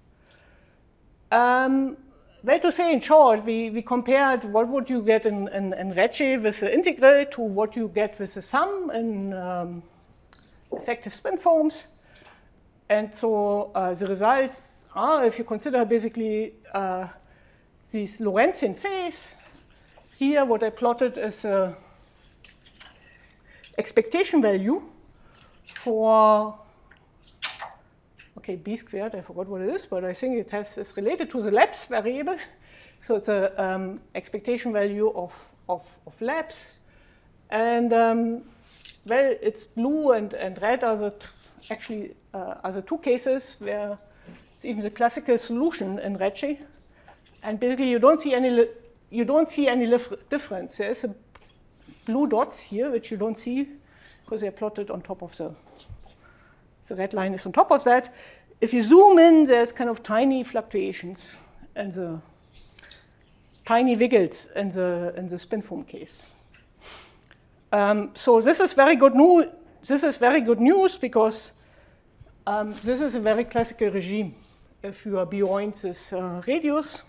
Um, Well, to say in short, we, we compared what would you get in, in, in Recce with the integral to what you get with the sum in um, effective spin foams. And so uh, the results are, if you consider basically uh, this Lorentzian phase, here what I plotted is a expectation value for okay, b squared, I forgot what it is, but I think it has, is related to the labs variable. So it's a um, expectation value of, of, of labs. And um, well, it's blue and, and red are the actually uh, are the two cases where it's even the classical solution in Recce. And basically you don't see any, you don't see any difference. There's a blue dots here, which you don't see because they're plotted on top of the The red line is on top of that. If you zoom in, there's kind of tiny fluctuations and the tiny wiggles in the in the spin foam case. Um, so this is very good news. This is very good news because um, this is a very classical regime. If you are beyond this uh, radius.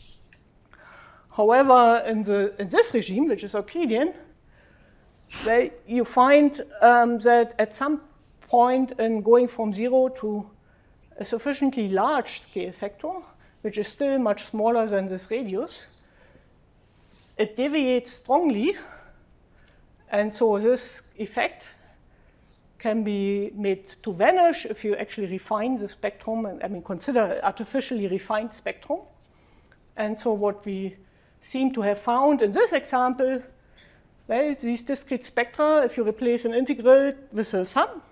However, in the in this regime, which is Euclidean, well, you find um, that at some point in going from zero to a sufficiently large scale factor, which is still much smaller than this radius, it deviates strongly. And so this effect can be made to vanish if you actually refine the spectrum, and I mean, consider artificially refined spectrum. And so what we seem to have found in this example, well, these discrete spectra, if you replace an integral with a sum,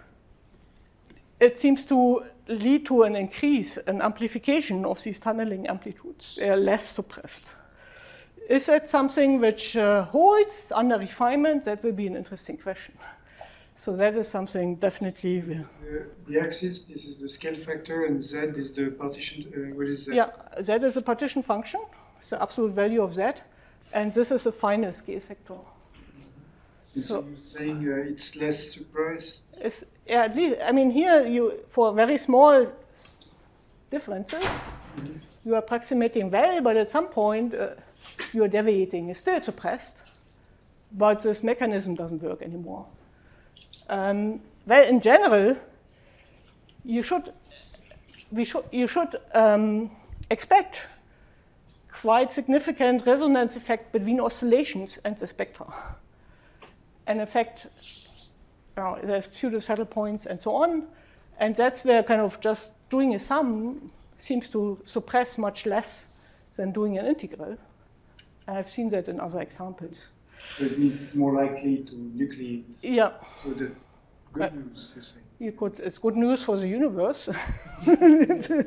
it seems to lead to an increase, an amplification of these tunneling amplitudes. They are less suppressed. Is that something which uh, holds under refinement? That will be an interesting question. So that is something definitely. The, the axis, this is the scale factor, and Z is the partition. Uh, what is Z? Yeah, Z is a partition function. It's the absolute value of Z, and this is a final scale factor. And so, so you're saying uh, it's less suppressed? It's, yeah, at least. I mean, here you for very small differences, mm-hmm. you are approximating well, but at some point uh, you are deviating. It's still suppressed, but this mechanism doesn't work anymore. Um, well, in general, you should, we should, you should um, expect quite significant resonance effect between oscillations and the spectra. And in fact, you know, there's pseudo saddle points and so on, and that's where kind of just doing a sum seems to suppress much less than doing an integral. I've seen that in other examples. So it means it's more likely to nucleate. Yeah. So that's good uh, news, you're saying. You could, it's good news for the universe. Good news for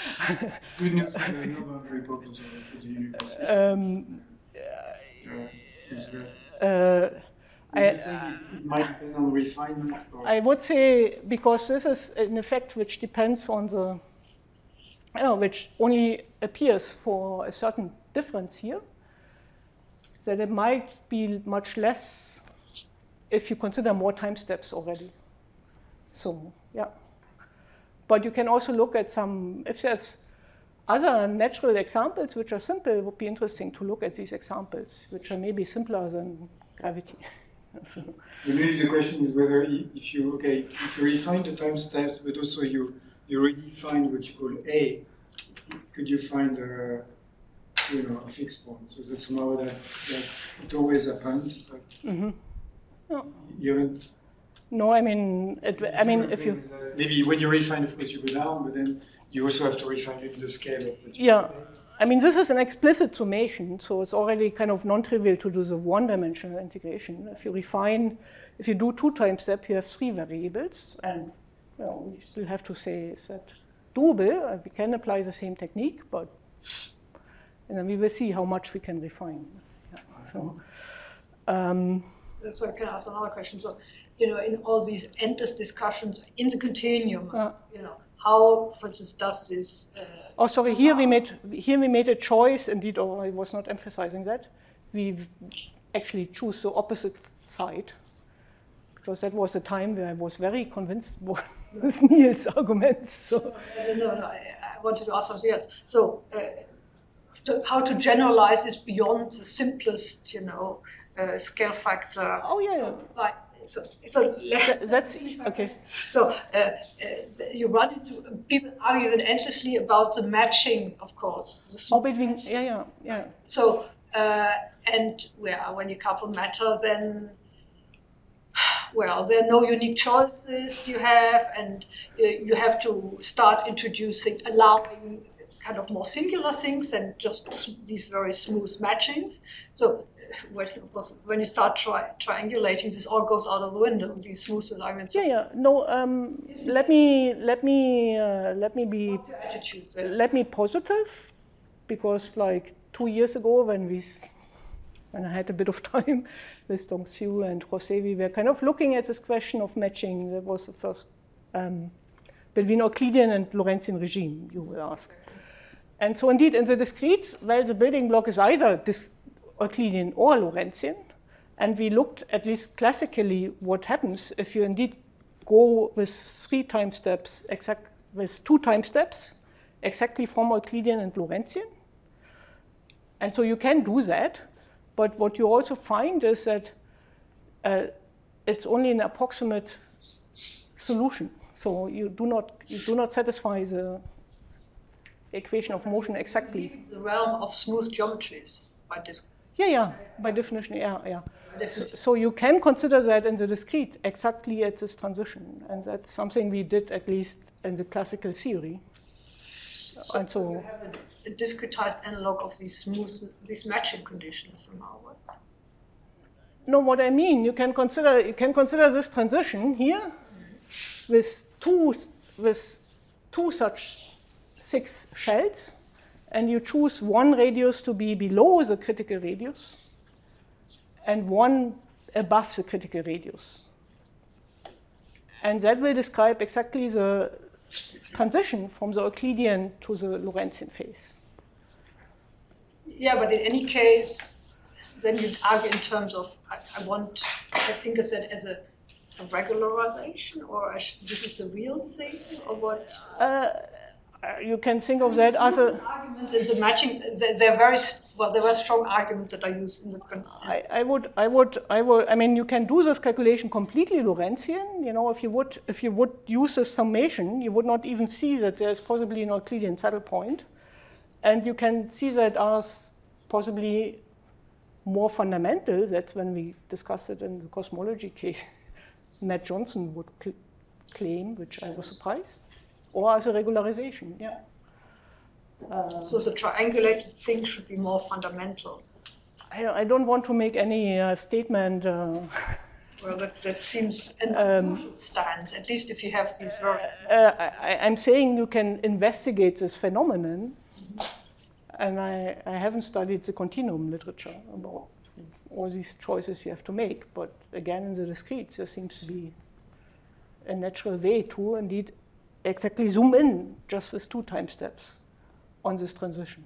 the no-boundary proposal for the universe. Um, uh, is that, uh, I, uh, it, it might depend on refinement? Or? I would say, because this is an effect which depends on the, you know, which only appears for a certain difference here, that it might be much less if you consider more time steps already. So, yeah. But you can also look at some, if there's other natural examples which are simple, it would be interesting to look at these examples, which are maybe simpler than gravity. Maybe the question is whether if you, okay, if you refine the time steps, but also you, you redefine what you call A, could you find a, you know, a fixed point? So that somehow that, that it always happens, but mm-hmm. no. you haven't. No, I mean, it, I mean, if you maybe when you refine, of course, you go down, but then you also have to refine maybe the scale of what you. Yeah, I mean, this is an explicit summation, so it's already kind of non-trivial to do the one-dimensional integration. If you refine, if you do two time step, you have three variables, and you know, you still have to say is that doable. We can apply the same technique, but. And then we will see how much we can refine. Yeah, so, um, so I can ask another question. So, you know, in all these endless discussions in the continuum, uh, you know, how, for instance, does this? Uh, oh, sorry. Here we made here we made a choice. Indeed, or I was not emphasizing that. We actually choose the opposite side because that was the time where I was very convinced with Niels' arguments. So, so uh, no, no, I, I wanted to ask something else. So. Uh, To, how to generalize is beyond the simplest, you know, uh, scale factor. Oh yeah. So, like, so, so that, that's okay. So uh, uh, you run into people argue then endlessly about the matching, of course. The oh, between yeah, yeah, yeah. So uh, and well, when you couple matter, then well, there are no unique choices you have, and uh, you have to start introducing, allowing. Kind of more singular things and just these very smooth matchings. So, when, of course, when you start tri triangulating, this all goes out of the window. These smoothness arguments. Yeah, yeah. No. Um, let me let me uh, let me be. What's your attitude there? Let me positive, because like two years ago when we when I had a bit of time with Dong-Hsu and Jose, we were kind of looking at this question of matching. That was the first um, between Euclidean and Lorentzian regime. You will ask. And so indeed, in the discrete, well, the building block is either Euclidean or Lorentzian. And we looked, at least classically, what happens if you indeed go with three time steps, exact, with two time steps, exactly from Euclidean and Lorentzian. And so you can do that. But what you also find is that uh, it's only an approximate solution. So you do not, you do not satisfy the equation of motion exactly. The realm of smooth geometries by this. Yeah, yeah, by definition, yeah, yeah. So, so you can consider that in the discrete exactly at this transition, and that's something we did at least in the classical theory. So, and so you have a, a discretized analog of these smooth, these matching conditions somehow. What? No, what I mean, you can consider you can consider this transition here mm-hmm. with two with two such six shells, and you choose one radius to be below the critical radius and one above the critical radius. And that will describe exactly the transition from the Euclidean to the Lorentzian phase. Yeah, but in any case, then you'd argue in terms of, I, I want, I think of that as a, a regularization, or a, this is a real thing, or what? Uh, you can think of that as a... Arguments in the matchings, they're very, well, there were strong arguments that are used in the... I, I would, I would, I would, I mean, you can do this calculation completely Lorentzian. You know, if you would, if you would use this summation, you would not even see that there's possibly an Euclidean saddle point. And you can see that as possibly more fundamental. That's when we discussed it in the cosmology case. Matt Johnson would cl claim, which I was surprised, or as a regularization, yeah. Uh, so the triangulated thing should be more fundamental. I, I don't want to make any uh, statement. Uh, well, that, that seems an um, unusual stance, at least if you have these verbs. Uh, I, I'm saying you can investigate this phenomenon, mm-hmm. and I, I haven't studied the continuum literature about all these choices you have to make, but again, in the discrete, there seems to be a natural way to indeed exactly zoom in just with two time steps on this transition.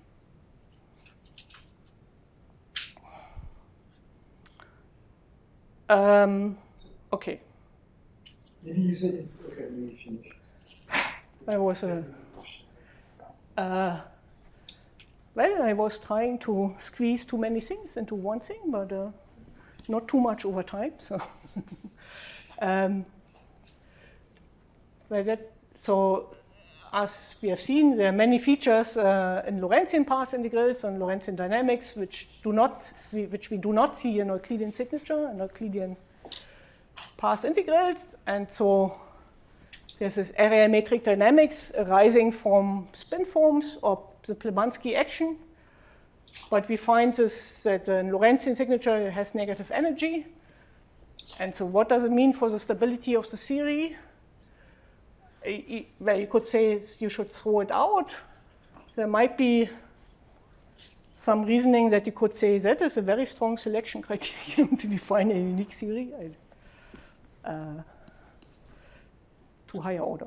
Um, okay. Maybe you say it. Okay, maybe finish. I was uh, uh, well, I was trying to squeeze too many things into one thing, but uh, not too much over time. So, um, well, that so. As we have seen, there are many features uh, in Lorentzian path integrals and Lorentzian dynamics which do not, which we do not see in Euclidean signature and Euclidean path integrals. And so there's this area metric dynamics arising from spin forms or the Plebanski action. But we find this that in Lorentzian signature it has negative energy. And so what does it mean for the stability of the theory? Well, you could say you should throw it out. There might be some reasoning that you could say that is a very strong selection criterion to define a unique theory uh, to higher order.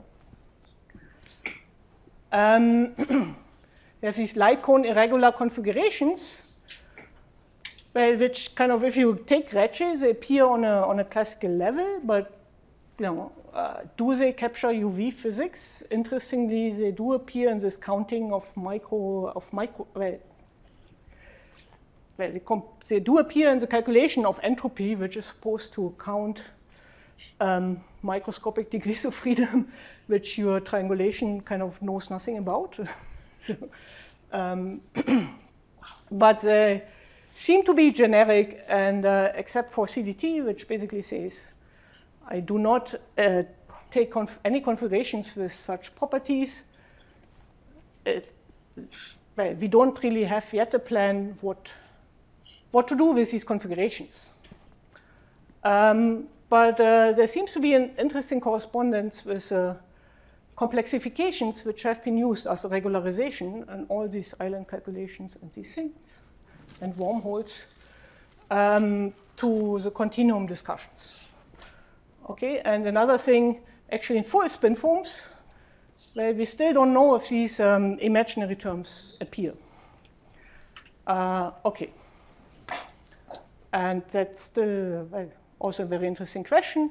Um, there's these light cone irregular configurations, well, which kind of, if you take Recce, they appear on a, on a classical level, but you know, uh, do they capture U V physics? Interestingly, they do appear in this counting of micro, of micro, well, well they, they do appear in the calculation of entropy, which is supposed to count um, microscopic degrees of freedom, which your triangulation kind of knows nothing about. So, um, but they seem to be generic, and uh, except for C D T, which basically says, I do not uh, take conf any configurations with such properties. It, well, we don't really have yet a plan what, what to do with these configurations. Um, but uh, there seems to be an interesting correspondence with uh, complexifications which have been used as a regularization and all these island calculations and these things and wormholes um, to the continuum discussions. Okay, and another thing, actually in full spin forms, well, we still don't know if these um, imaginary terms appear. Uh, okay, and that's still well, also a very interesting question.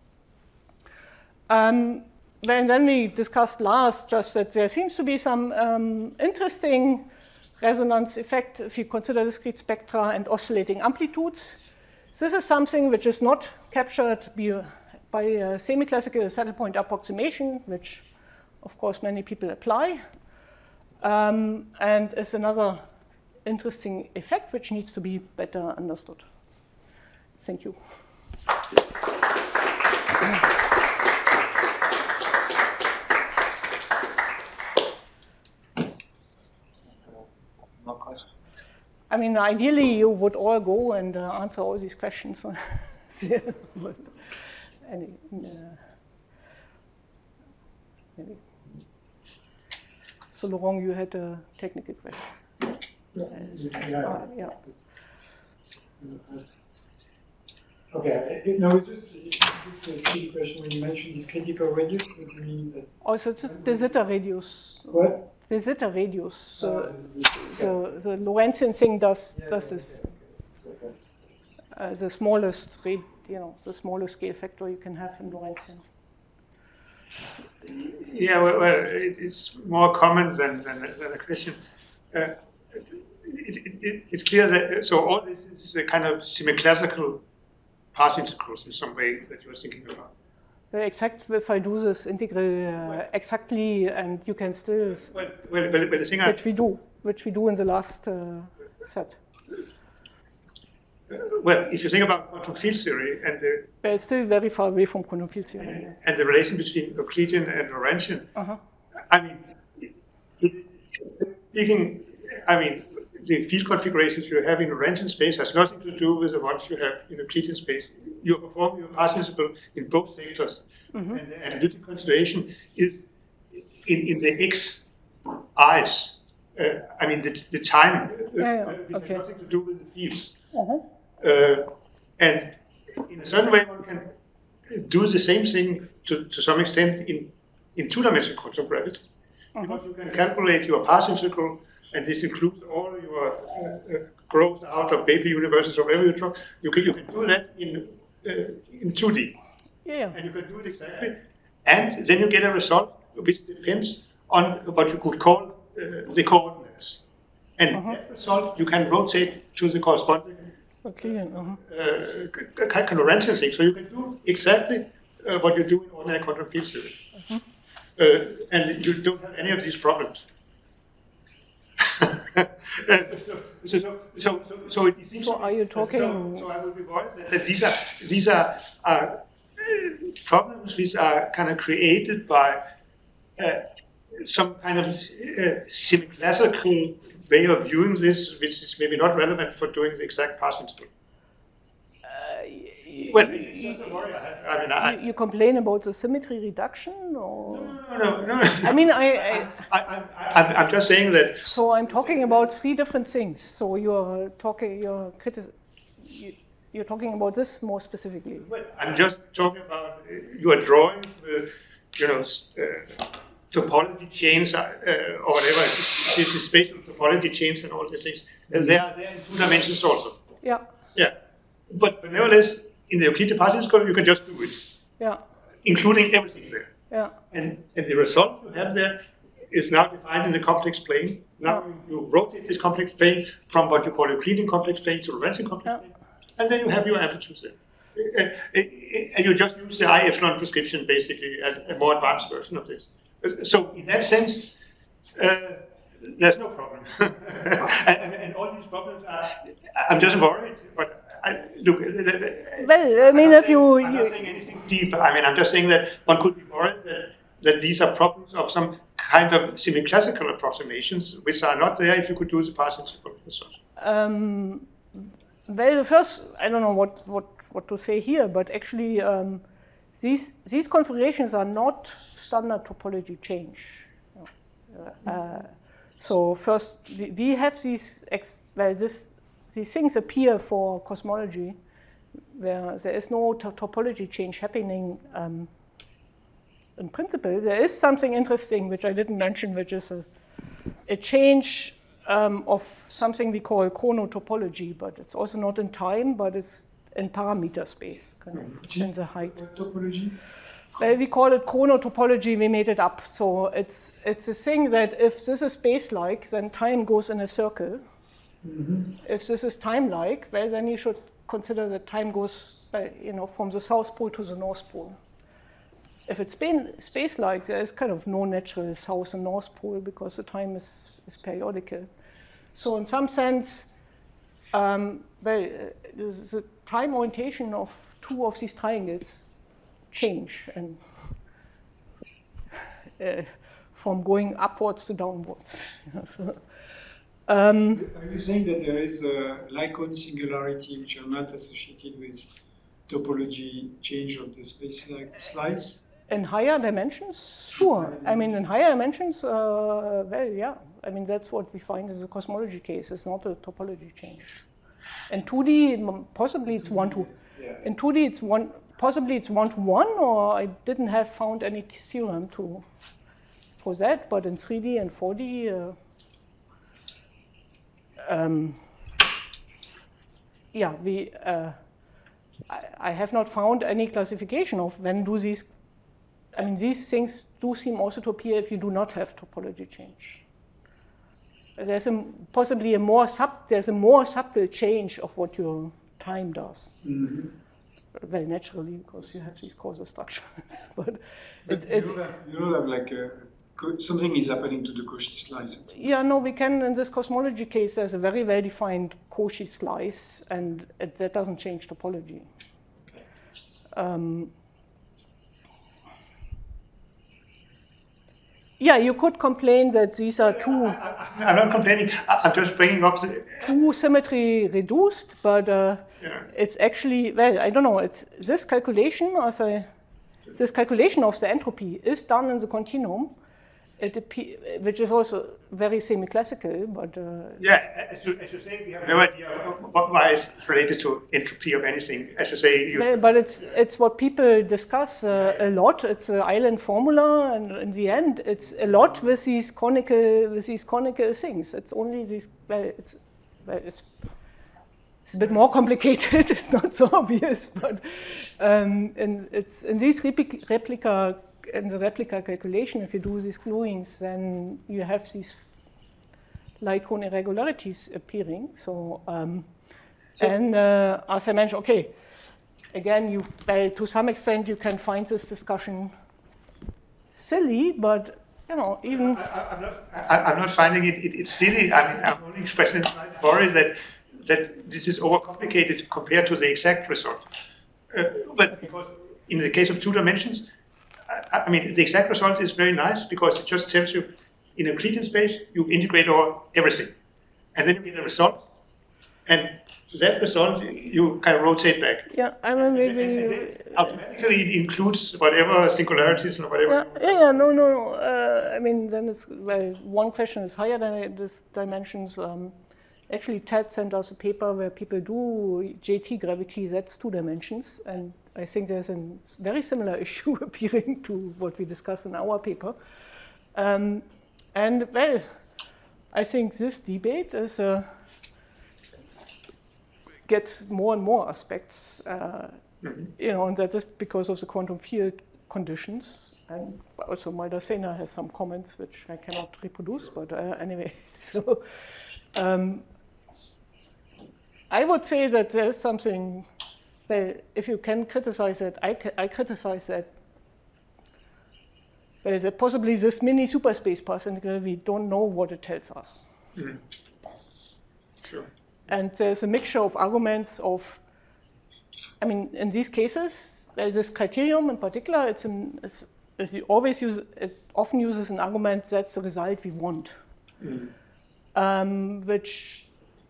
Um, well, then we discussed last just that there seems to be some um, interesting resonance effect if you consider discrete spectra and oscillating amplitudes. This is something which is not captured by by a semi-classical saddle point approximation, which of course many people apply. Um, and it's another interesting effect which needs to be better understood. Thank you. No question. I mean, ideally, you would all go and uh, answer all these questions. But any, uh, maybe. So, Laurent, you had a technical question. Yeah. Uh, yeah. Okay, it- no, it's just, it's just a silly question. When you mentioned this critical radius, what do you mean? That, Also, just the zeta radius. what? The zeta radius. So Uh, the, the Lorentzian thing does, yeah, does yeah, this. okay. So that's, Uh, the smallest rate, you know, the smallest scale factor you can have in Lorentzian. Yeah, well, well it, it's more common than, than, than a question. Uh, it, it, it, it's clear that, so all this is a kind of semi-classical path integrals in some way that you're thinking about. The exact, if I do this integral uh, exactly, and you can still, Well, well, well, but the thing I, which we do, which we do in the last uh, set. uh, well, if you think about quantum field theory and the But it's still very far away from quantum field theory. and the relation between Euclidean and Lorentzian, Uh-huh. I mean, speaking, I mean, the field configurations you have in Lorentzian space has nothing to do with the ones you have in Euclidean space. You perform your path integral in both sectors, Mm-hmm. and the analytic consideration is in, in the x i's. Uh, I mean, the, the time, uh, Yeah, yeah, uh, which okay. has nothing to do with the fields. Uh-huh. Uh, and in a certain way, one can do the same thing to, to some extent in, in two-dimensional quantum gravity. Because you can calculate your path integral, and this includes all your uh, uh, growth out of baby universes or whatever you draw. You can, you can do that in, uh, in two D. Yeah. And you can do it exactly. And then you get a result which depends on what you could call uh, the coordinates. And Uh-huh. that result you can rotate to the corresponding Okay. Uh-huh. uh, kind of Lorentzian thing. So you can do exactly uh, what you do in ordinary quantum field theory. Uh-huh. Uh, and you don't have any of these problems. uh, so, so, so, so, so, so it seems So to me- are you talking- So, so I would be worried that, that these are these are uh, problems which are kind of created by uh, some kind of uh, semi-classical way of viewing this, which is maybe not relevant for doing the exact path integral. Well, it's just a worry I have. I mean, I, You, you complain about the symmetry reduction, or? no, no, no, no. I mean, I, I I, I, I'm, I'm just saying that. so I'm talking about three different things. So you're talking, you're criti- you, you're talking about this more specifically. Well, I'm just talking about uh, you are drawing, uh, you know, uh, topology chains uh, or whatever. It's, it's, it's spatial topology chains and all these things. And they are there in two dimensions also. Yeah, Yeah, but, but nevertheless, in the Euclidean path integral, you can just do it, yeah, including everything there. yeah. And, and the result you have there is now defined in the complex plane. Now you rotate this complex plane from what you call Euclidean complex plane to Lorentzian complex Yeah. plane, and then you have your amplitudes there. Uh, uh, uh, And you just use the I epsilon prescription, basically, a, a more advanced version of this. Uh, So in that sense, uh, there's no problem. and, and, and all these problems are, I'm just worried, but I, look, Well, I mean, if you, I'm not you saying anything deep. I mean, I'm just saying that one could be worried that, that these are problems of some kind of semi-classical approximations, which are not there if you could do the path integral as such. Um, well, first, I don't know what, what, what to say here, but actually, um, these these configurations are not standard topology change. Uh, uh, so first, we, we have these ex, well, this these things appear for cosmology, where there is no to topology change happening. Um, in principle, there is something interesting which I didn't mention, which is a, a change um, of something we call chronotopology, but it's also not in time, but it's in parameter space, kind of, in the height. What topology? Well, we call it chronotopology, we made it up. So it's, it's a thing that if this is space-like, then time goes in a circle. Mm-hmm. If this is time-like, well, then you should consider that time goes uh, you know, from the South Pole to the North Pole. if it's space-like, there is kind of no natural south and north pole because the time is, is periodical. So in some sense, um, well, uh, the time orientation of two of these triangles change and uh, from going upwards to downwards. So, um, are you saying that there is a Lycon singularity which are not associated with topology change of the space-like slice? In higher dimensions, sure. I mean, in higher dimensions, uh, well, yeah. I mean, that's what we find in the cosmology case. It's not a topology change. In two D, possibly it's one to. Yeah. In two D, it's one. Possibly it's one to one, or I didn't have found any theorem to for that. But in three D and four D, uh, um, yeah, we. Uh, I, I have not found any classification of when do these. I mean, these things do seem also to appear if you do not have topology change. There's a, possibly a more sub. There's a more subtle change of what your time does. Mm-hmm. Well, naturally, because you have these causal structures. but but it, you, don't have, you don't have like a, something is happening to the Cauchy slice. Yeah, no, we can in this cosmology case. There's a very well-defined Cauchy slice, and it, that doesn't change topology. Okay. Um, Yeah, you could complain that these are two. I, I, I'm not complaining. I'm just bringing up the two symmetry reduced, but uh, yeah. It's actually well, I don't know. It's this calculation as a this calculation of the entropy is done in the continuum, it, which is also very semi-classical, but uh, yeah. As you, as you say, we have no idea what why is related to entropy of anything. As you say, you well, but it's it's what people discuss uh, a lot. It's an island formula, and in the end, it's a lot with these conical with these conical things. It's only these. Well, it's well, it's, it's a bit more complicated. It's not so obvious, but um, and it's in these replica, replica in the replica calculation. If you do these gluings, then you have these light cone irregularities appearing. So, um, so and uh, as I mentioned, okay, again, you well, to some extent you can find this discussion silly, but you know, even I, I'm, not, I, I'm not finding it, it. It's silly. I mean, I'm only expressing my worry that that this is overcomplicated compared to the exact result. Uh, but because in the case of two dimensions, I, I mean, the exact result is very nice because it just tells you in Euclidean space you integrate over everything, and then you get a result, and that result you can rotate back. Yeah, I mean maybe and, and then automatically it includes whatever singularities or whatever. Yeah, yeah, yeah no, no, no. Uh, I mean, then it's well, one question is higher than this dimensions. Um, actually, Ted sent us a paper where people do J T gravity. That's two dimensions, and I think there's a very similar issue appearing to what we discussed in our paper. Um, and well, I think this debate is. Uh, gets more and more aspects, uh, mm-hmm. you know, and that is because of the quantum field conditions. And also Maldacena has some comments which I cannot reproduce, but uh, anyway. So um, I would say that there's something, well, if you can criticize it, I, ca I criticize that, well, that possibly this mini superspace path integral, we don't know what it tells us. Mm-hmm. Sure. And there's a mixture of arguments of, I mean, in these cases, there's this criterion in particular, it's, an, it's, it's you always use, it often uses an argument that's the result we want, mm. um, which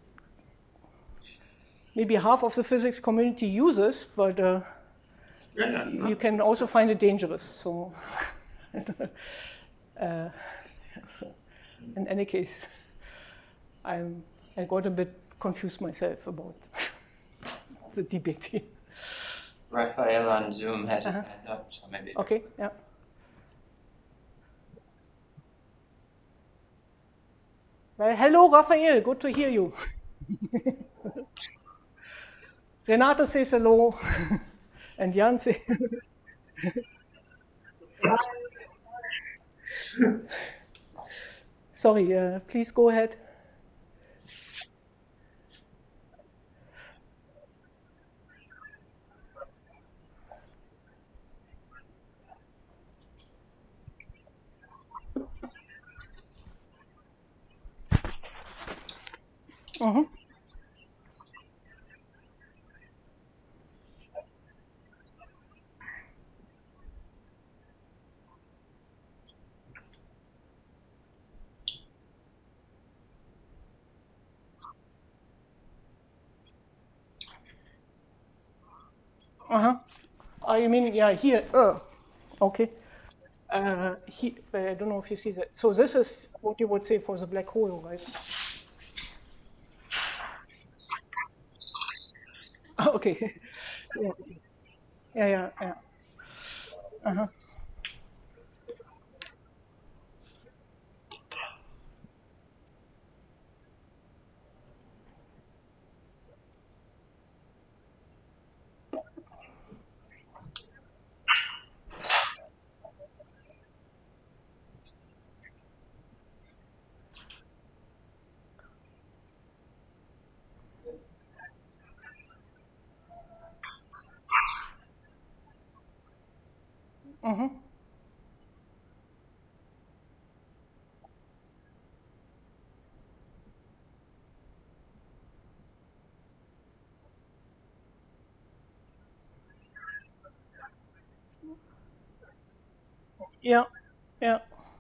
maybe half of the physics community uses, but uh, yeah. you can also find it dangerous. So, uh, in any case, I'm, I got a bit confused myself about the debate. Raphael on Zoom has uh-huh. his hand up, so maybe. Okay, yeah. Well, hello, Raphael. Good to hear you. Renata says hello, and Jan says. Sorry, uh, please go ahead. Mm-hmm. Uh-huh. Oh, you mean, yeah, here. Oh, okay. Uh, he, I don't know if you see that. So this is what you would say for the black hole, right? Okay. Yeah, yeah, yeah. yeah. Uh-huh. Mm-hmm. Yeah, yeah.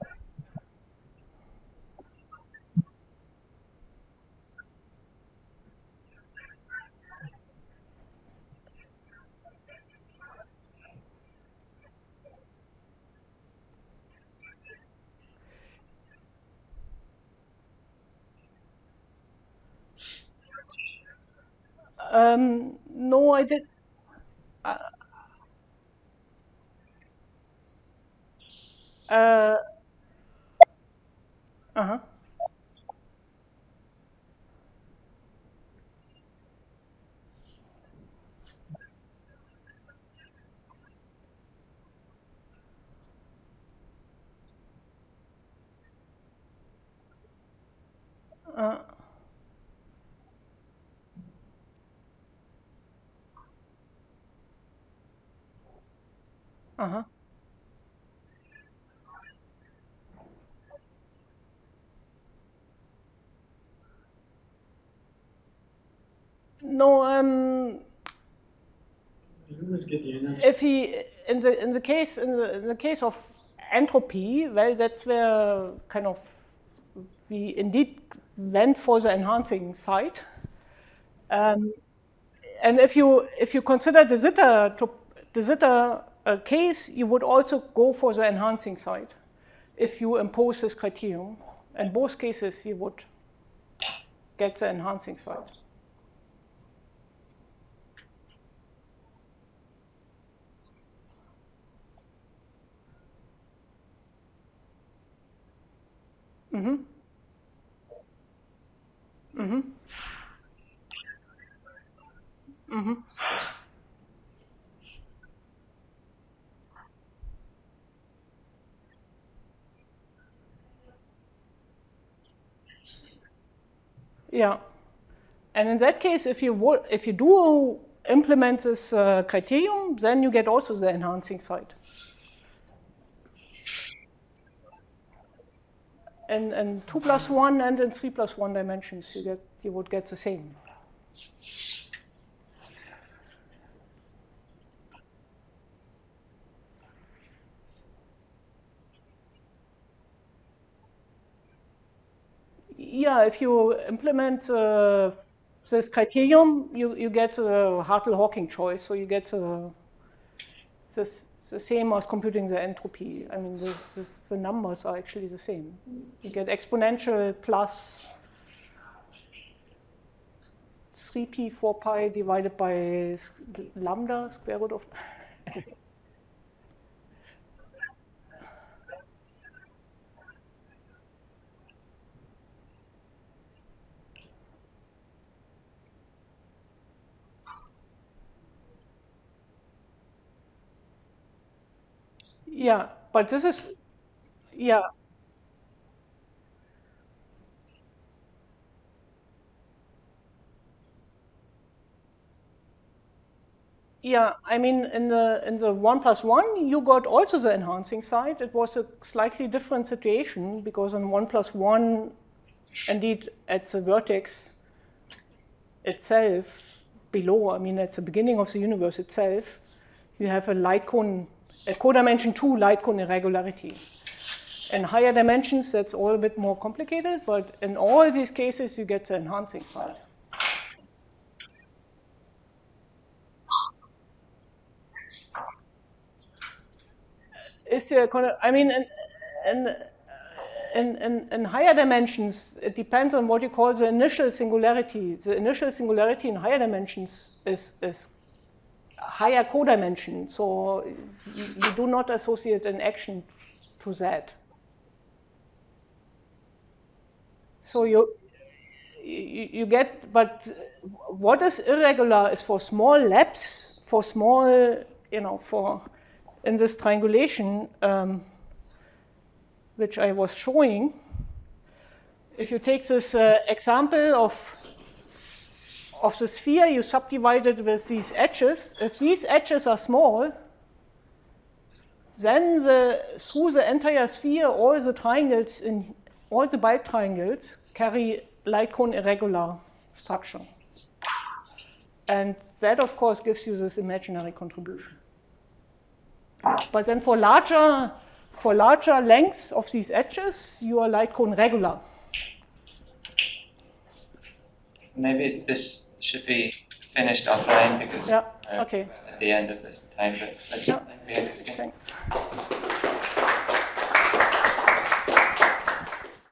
Um, no, I did. Uh, uh, uh-huh. Uh, uh-huh. No, um, You always get the answer. if he in the in the case in the in the case of entropy, well, that's where kind of we indeed went for the enhancing side. Um, and if you if you consider the zeta the zeta uh, case, you would also go for the enhancing side if you impose this criterion. In both cases, you would get the enhancing side. Mm-hmm. Mm-hmm. Mm-hmm. Yeah. And in that case, if you wo- if you do implement this uh, criterion, then you get also the enhancing side. And in two plus one and in three plus one dimensions, you get you would get the same. Yeah, if you implement uh, this criterion, you, you get a Hartle-Hawking choice, so you get uh, this the same as computing the entropy. I mean, the, the, the numbers are actually the same. You get exponential plus three p four pi divided by lambda square root of. Yeah, but this is, yeah. Yeah, I mean, in the in the one plus one, you got also the enhancing side. It was a slightly different situation because in one plus one, indeed, at the vertex, itself, below, I mean at the beginning of the universe itself, you have a light cone, a codimension two light cone irregularity. In higher dimensions, that's all a bit more complicated, but in all these cases, you get the enhancing side. Is there, I mean, in, in, in, in, in higher dimensions, it depends on what you call the initial singularity. The initial singularity in higher dimensions is, is higher codimension, so you, you do not associate an action to that. So you, you, you get, but what is irregular is for small lapse, for small, you know, for, in this triangulation, um, which I was showing, if you take this uh, example of, of the sphere, you subdivide it with these edges. If these edges are small, then the, through the entire sphere, all the triangles in all the bulk triangles carry light cone irregular structure. And that, of course, gives you this imaginary contribution. But then for larger, for larger lengths of these edges, you are light cone regular. Maybe this should be finished offline because yeah. uh, okay. at the end of this time, but let's yeah. thank you.